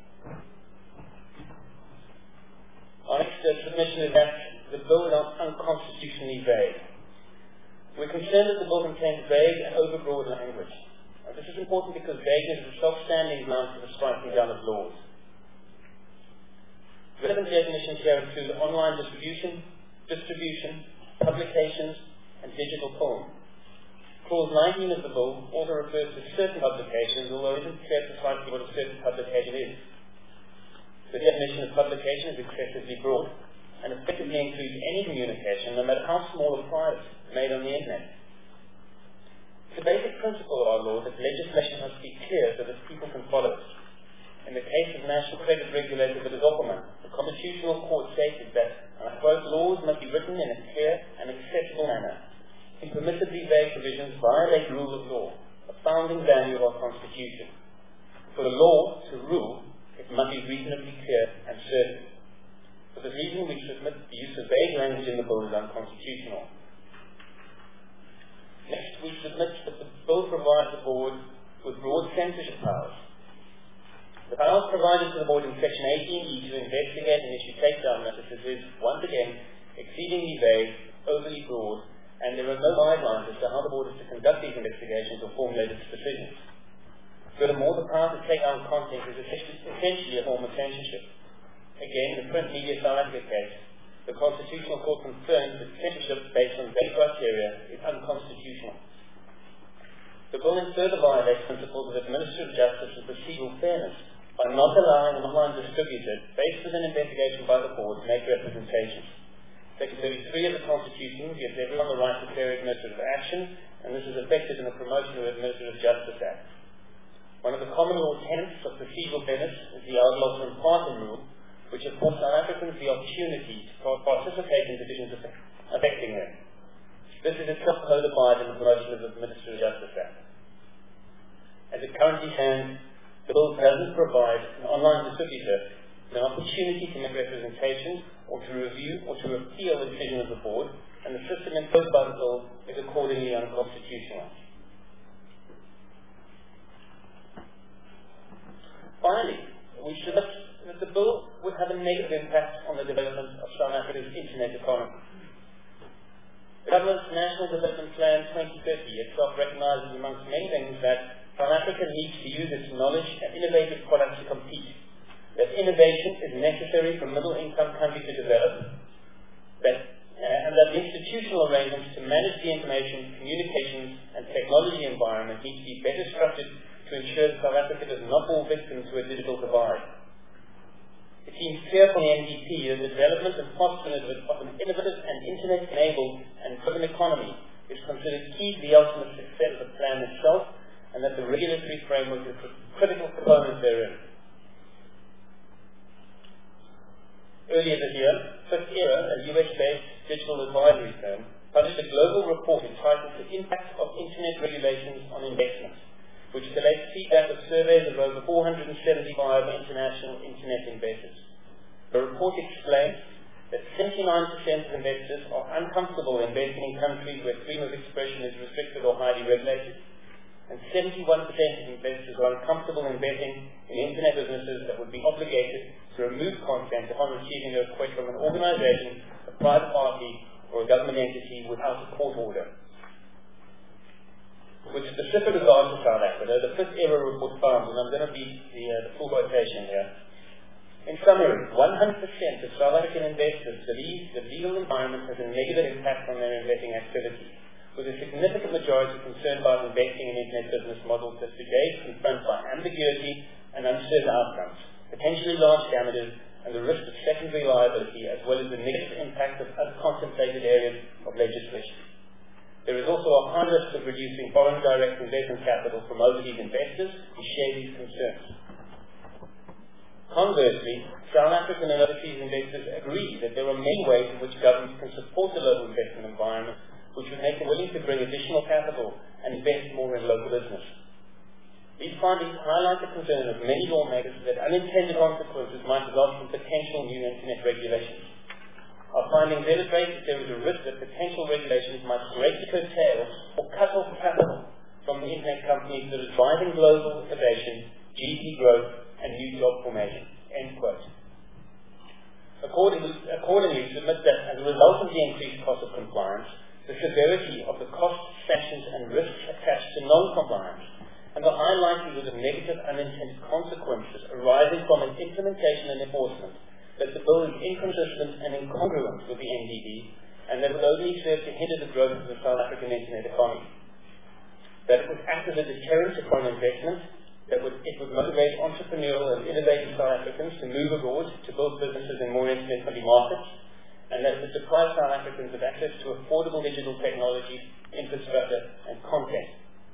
Our next uh, submission is that the bill is unconstitutionally vague. We're concerned that the bill contains vague and overbroad language. Now, this is important because vagueness is a self-standing ground for the striking down of laws. Relevant definitions here include online distribution, distribution, publications, and digital form. Clause nineteen of the bill also refers to certain publications, although it isn't clear precisely what a certain publication is. The definition of publication is excessively broad and effectively includes any communication, no matter how small or private, made on the internet. It's a basic principle of our law that legislation must be clear so that people can follow it. In the case of National Credit Regulator Willis Opperman, the Constitutional Court stated that, and I quote, laws must be written in a clear and accessible manner. Impermissibly vague provisions violate rule of law, a founding value of our Constitution. For the law to rule, it must be reasonably clear and certain. For this reason, we submit the use of vague language in the bill is unconstitutional. Next, we submit that the bill provides the board with broad censorship powers. The powers provided to the board in Section eighteen E to investigate and issue takedown notices is, once again, exceedingly vague, overly broad, and there are no guidelines as to how the board is to conduct these investigations or formulate its decisions. Furthermore, the power to take down content is essentially a form of censorship. Again, in the print media South Africa case, the Constitutional Court confirms that censorship based on vague criteria is unconstitutional. The bill further violates principles of administrative justice and procedural fairness by not allowing an online distributor, faced with an investigation by the board, to make representations. Section thirty-three of the Constitution gives everyone the right to fair administrative action, and this is effected in the Promotion of Administrative Justice Act. One of the common law tenets of procedural fairness is the Outlaws Pardon Rule, which affords South Africans the opportunity to participate in decisions affecting them. This is itself codified in the Promotion of Administrative Justice Act. As it currently stands, the bill doesn't provide an online distributor with an opportunity to make representations or to review or to appeal the decision of the board, and the system imposed by the bill is accordingly unconstitutional. Finally, we should look that the bill would have a negative impact on the development of South Africa's internet economy. The government's National Development Plan twenty thirty itself recognizes, amongst many things, that South Africa needs to use its knowledge and innovative products to compete, that innovation is necessary for middle-income countries to develop, that, uh, and that the institutional arrangements to manage the information, communications, and technology environment need to be better structured to ensure that South Africa does not fall victim to a digital divide. It seems clear from the N D P that the development and fostering of an innovative and internet-enabled and driven economy is considered key to the ultimate success of the plan itself, and that the regulatory framework is a critical component therein. Earlier this year, Fifth Era, a U S-based digital advisory firm, published a global report entitled The Impact of Internet Regulations on Investment, which collates feedback of surveys of over four hundred seventy-five international internet investors. The report explains that seventy-nine percent of investors are uncomfortable investing in countries where freedom of expression is restricted or highly regulated, and seventy-one percent of investors are uncomfortable investing in internet businesses that would be obligated to remove content upon receiving a request from an organization, a private party, or a government entity without a court order. With specific regard to South Africa, the Fifth Era report found, and I'm going to read the, uh, the full quotation here. In summary, one hundred percent of South African investors believe the legal environment has a negative impact on their investing activities, with a significant majority concerned about investing in internet business models that today is confronted by ambiguity and uncertain outcomes, potentially large damages, and the risk of secondary liability, as well as the negative impact of uncontemplated areas of legislation. There is also a high risk of reducing foreign direct investment capital from overseas investors who share these concerns. Conversely, South African and overseas investors agree that there are many ways in which governments can support the local investment environment which would make them willing to bring additional capital and invest more in local business. These findings highlight the concern of many lawmakers that unintended consequences might result from potential new internet regulations. Our findings illustrate that there is a risk that potential regulations might greatly curtail or cut off capital from the internet companies that are driving global innovation, G D P growth, and new job formation. End quote. Accordingly, accordingly, submit that as a result of the increased cost of compliance, the severity of the costs, sanctions, and risks attached to non-compliance, and the high likelihood of negative unintended consequences arising from its implementation and enforcement, that the bill is inconsistent and incongruent with the N D B, and that it would only serve to hinder the growth of the South African internet economy. That it would act as a deterrent to foreign investment, that would, it would motivate entrepreneurial and innovative South Africans to move abroad to build businesses in more internet-friendly markets, and that it would deprive South Africans of access to affordable digital technology, infrastructure, and content.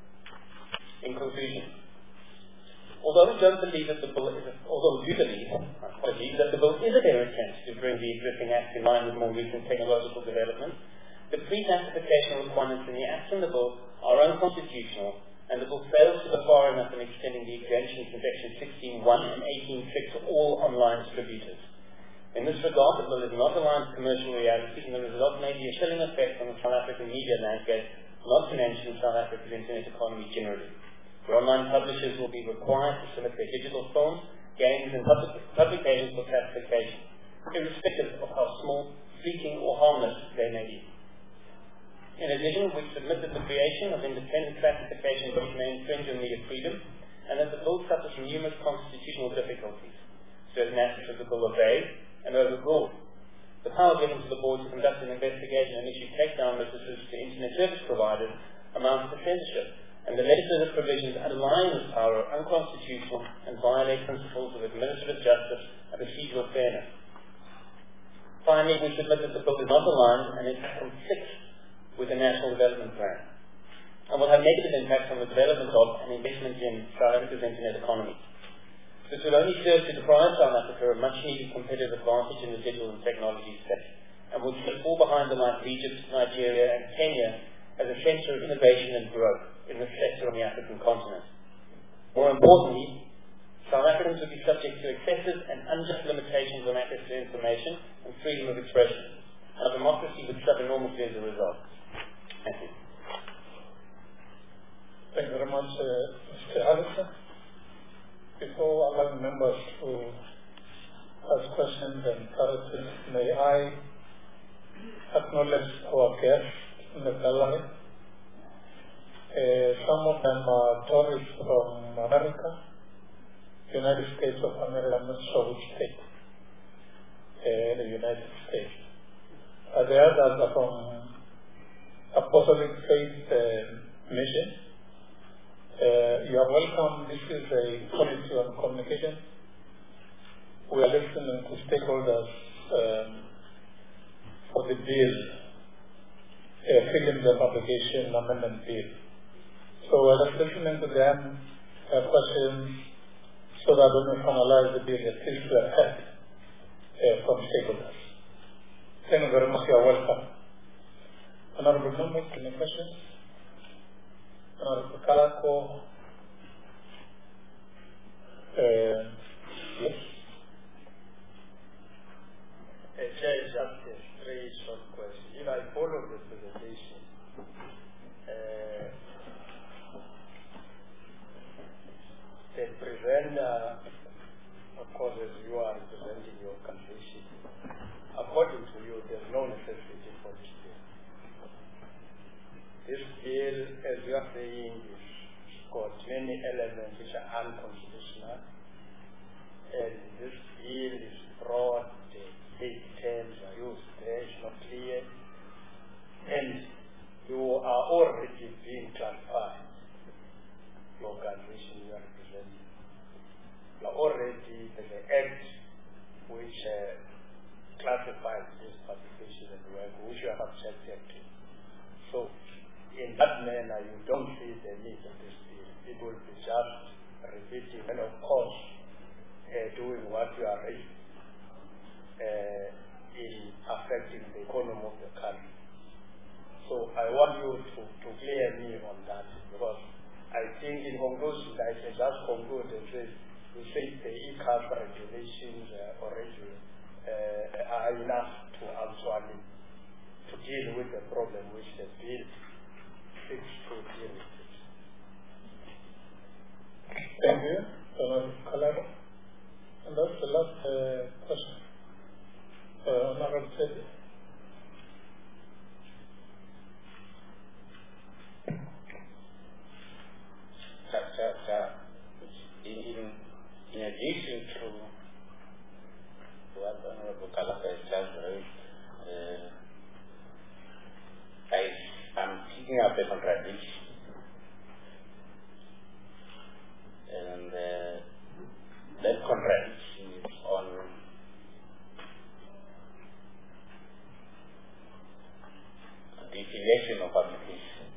In conclusion, although we don't believe that the bill is, a, although we do believe, apologies, that the bill is a fair attempt to bring the existing Act in line with more recent technological development, the pre-classification requirements in the Act and the bill are unconstitutional, and the bill fails to go far enough in extending the exemptions in Section sixteen point one and eighteen point six to all online distributors. In this regard, the bill is not aligned to commercial reality, and the result may be a chilling effect on the South African media landscape, not to mention South Africa's internet economy generally. Where online publishers will be required to submit their digital films, games, and public, publications for classification, irrespective of how small, fleeting, or harmless they may be. In addition, we submit that the creation of independent classification bodies may infringe on media freedom, and that the bill suffers from numerous constitutional difficulties. Certain aspects of the bill are vague and overbroad. The power given to the board to conduct an investigation and issue takedown notices to internet service providers amounts to censorship, and the legislative provisions underlying this power are unconstitutional and violate principles of administrative justice and procedural fairness. Finally, we submit that the bill is not aligned and in fact conflicts with the National Development Plan, and will have negative impacts on the development of and investment in South Africa's internet economy. This will only serve to deprive South Africa of much needed competitive advantage in the digital and technology space, and will fall behind the likes of Egypt, Nigeria, and Kenya as a centre of innovation and growth in this sector on the African continent. More importantly, South Africans would be subject to excessive and unjust limitations on access to information and freedom of expression. Our democracy would suffer enormously as a result. Thank you. Thank you very much, uh, Mister Allison. Before allowing members to ask questions and clarity, may I acknowledge our guests in the gallery. Uh, some of them are tourists from America, United States of America, I'm not sure which state, uh, the United States. Uh, the others are from Apostolic Faith uh, Mission. Uh, you are welcome. This is a policy on communication. We are listening to stakeholders um, for the bill, uh, filling the publication amendment bill. So we are listening to them, uh, questions, so that when we finalize the bill, at least we are heard uh, from stakeholders. Thank you very much. You are welcome. Honorable members, any questions? Honorable Kalako. Uh, yes. Uh, Chair, just uh, three short questions. If I follow the presentation, uh, the presenter, of course, as you are representing your organization, according to you, there's no necessity for this bill. This bill, as you are saying, has got many elements which are unconstitutional, and this bill is broad, the big terms are used there, it's not clear, and you are already being classified, the organization you are representing. You are already, there's an act which uh, classifies this publication and work, which you are subjected to. So, in that manner, you don't see the need of this bill. It will be just repeating and, of course, uh, doing what you are doing uh, in affecting the economy of the country. So I want you to, to clear me on that, because I think in conclusion, I can just conclude and say, you say the e-card regulations uh, already uh, are enough to actually to deal with the problem which the bill seeks to deal with. Thank you, Donald Kalabo. And that's the last uh, question. Uh, Honorable Teddy. In, in, in addition to what Honorable Kalaka has just raised, uh, I am picking up a contradiction. And uh, that contradiction is on the definition of application.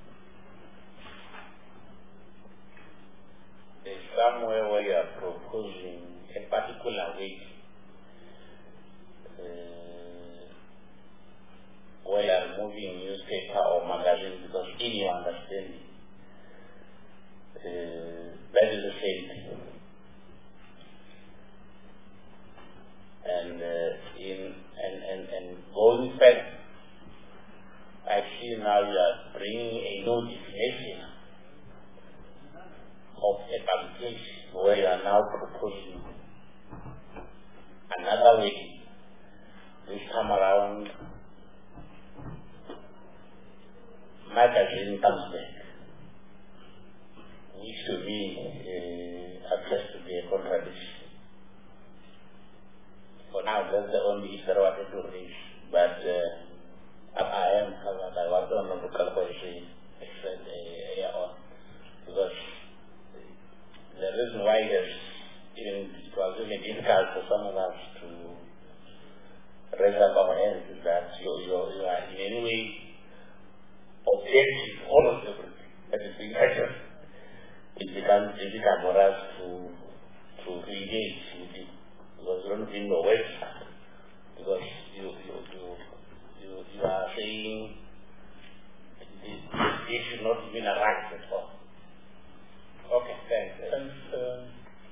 There's somewhere where you are proposing a particular way uh, where you are moving newspaper or magazine, because in your understanding, uh, that is the same thing. And uh, in and, and, and going back, I see now you are bringing a new definition of a publication where you are now proposing another way. This time around, magazine comes back, which to me uh, appears to be a contradiction. For now, that's the only issue I wanted to raise, but uh, I am covered by what Honorable Kalpoishi explained earlier on, because the reason why there's even, it was really difficult for some of us to raise up our hands is that you, you, you are in any way objective all of everything that is being mentioned. It becomes difficult for us to to engage with it, because you don't even know where to start, because you you you you, you are saying this, this should not even arise at all. Okay, thanks. Thanks. Uh,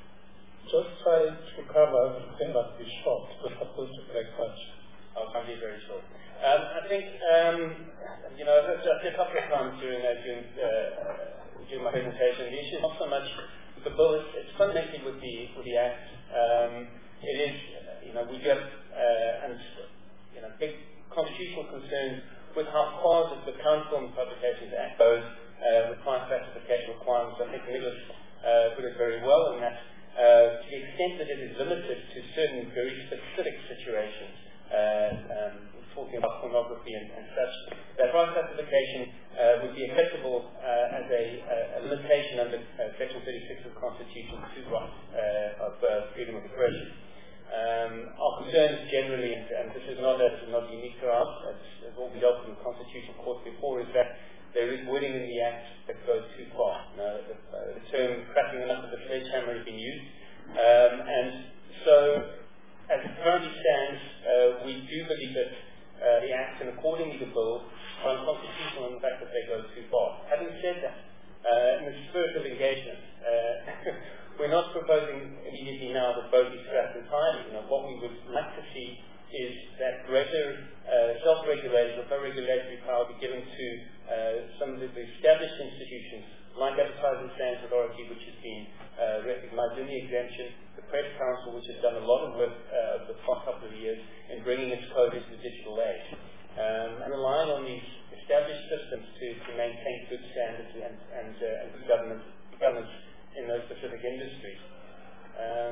just try to cover everything, but be short. We're supposed to break lunch. I'll try to be very short. Um, I think, um, you know, just a couple of times during, uh, during, uh, during my presentation, the issue is not so much with the bill, it's, it's fundamentally with the, with the Act. Um, it is, you know, we get, uh, and, you know, big constitutional concerns with how far the Council on Publications Act goes uh, with client classification requirements. I think Nicholas uh, put it very well in that, uh, to the extent that it is limited to certain very specific situations, uh, um, talking about pornography and, and such, that right classification uh, would be acceptable uh, as a, a limitation under uh, Section thirty-six of the Constitution to right uh, of uh, freedom of expression. Um, our concerns generally, and, and this is not, this is not unique to us, as, as all been dealt with in the Constitutional Court before, is that there is wording in the Act that goes too far. You know, the, uh, the term cracking enough of the sledgehammer has been used, um, and so as it currently stands, uh, we do believe that Uh, the Act and accordingly the bill are unconstitutional in the fact that they go too far. Having said that, uh, in the spirit of engagement, uh, we're not proposing immediately now that both be scrapped entirely. You know, what we would like to see is that greater uh, self-regulation or co-regulatory power be given to uh, some of the established institutions like Advertising Standards Authority, which has been uh, recognised in the exemption, the Press Council, which has done a lot of work uh, over the past couple of years in bringing its code into the digital age, um, and relying on these established systems to, to maintain good standards and, and, uh, and good governance, governance in those specific industries. Um,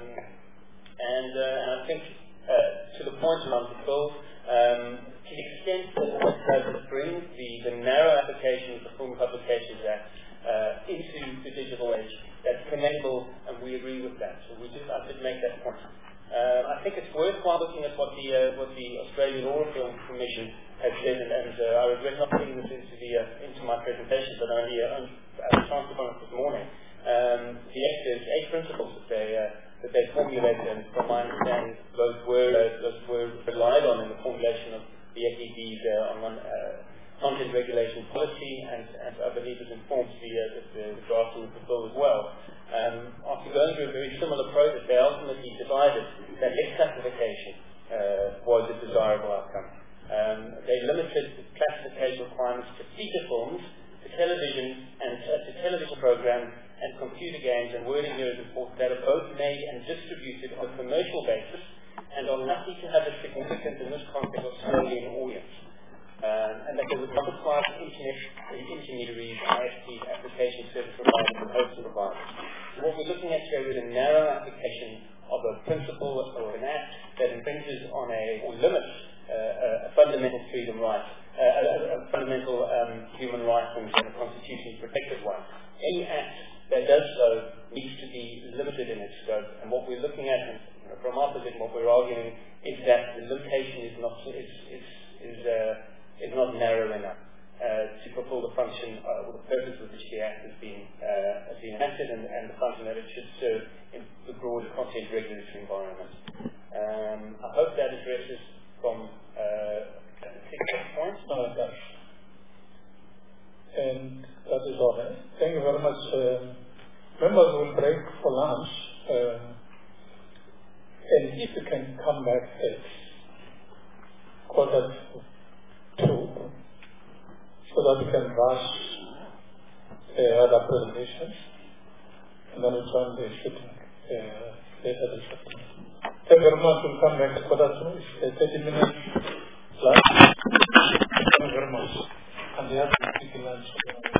and, uh, and I think uh, to the point around the bill, um, to the extent that what does bring the, the narrow application of the Film Publications Act Uh, into the digital age, that's commendable, and we agree with that. So we just have to make that point. Uh, I think it's worthwhile looking at what the uh, what the Australian Oral Film Commission has said, and, and uh, I regret not putting this into the uh, into my presentation, but only uh, I was chanced upon it this morning. Um, the there's eight principles that they uh, that they formulated, and from my understanding, those were uh, those were relied on in the formulation of the F E D's uh, on uh, content anti-regulation policy, and, and I believe it informs the, uh, the, the drafting of the bill as well. Um, after going through a very similar process, they ultimately decided that less classification uh, was a desirable outcome. Um, they limited the classification requirements to feature films, to television and uh, to television programs and computer games, and wording here is important, that are both made and distributed on a commercial basis and are likely to have a significant, in this context, Australian audience. Um, and that they would not apply to internet intermediaries, I S Ps, application service providers, and hosting providers. So what we're looking at here is a narrow application of a principle or an act that infringes on a, or limits uh, a fundamental freedom right, uh, a, a fundamental um, human right and a constitutionally protected one. Any act that does so needs to be limited in its scope, and what we're looking at, and, you know, from our position, what we're arguing is that the limitation is not is is is, uh, is not narrow enough uh, to fulfil the function uh, or the purpose with which the act has been uh, has been enacted, and, and the function that it should serve in the broader content regulatory environment. Um, I hope that addresses from uh, six points. No, it does. And that is all right. Thank you very much. Um, members will break for lunch. Um, and if you can come back at quarter to two, so that we can rush uh, other presentations, and then we join the shooting uh, later this afternoon. Thank you very much. We'll come back at quarter to two. It's a thirty minutes lunch. Thank you very much. And the other lunch.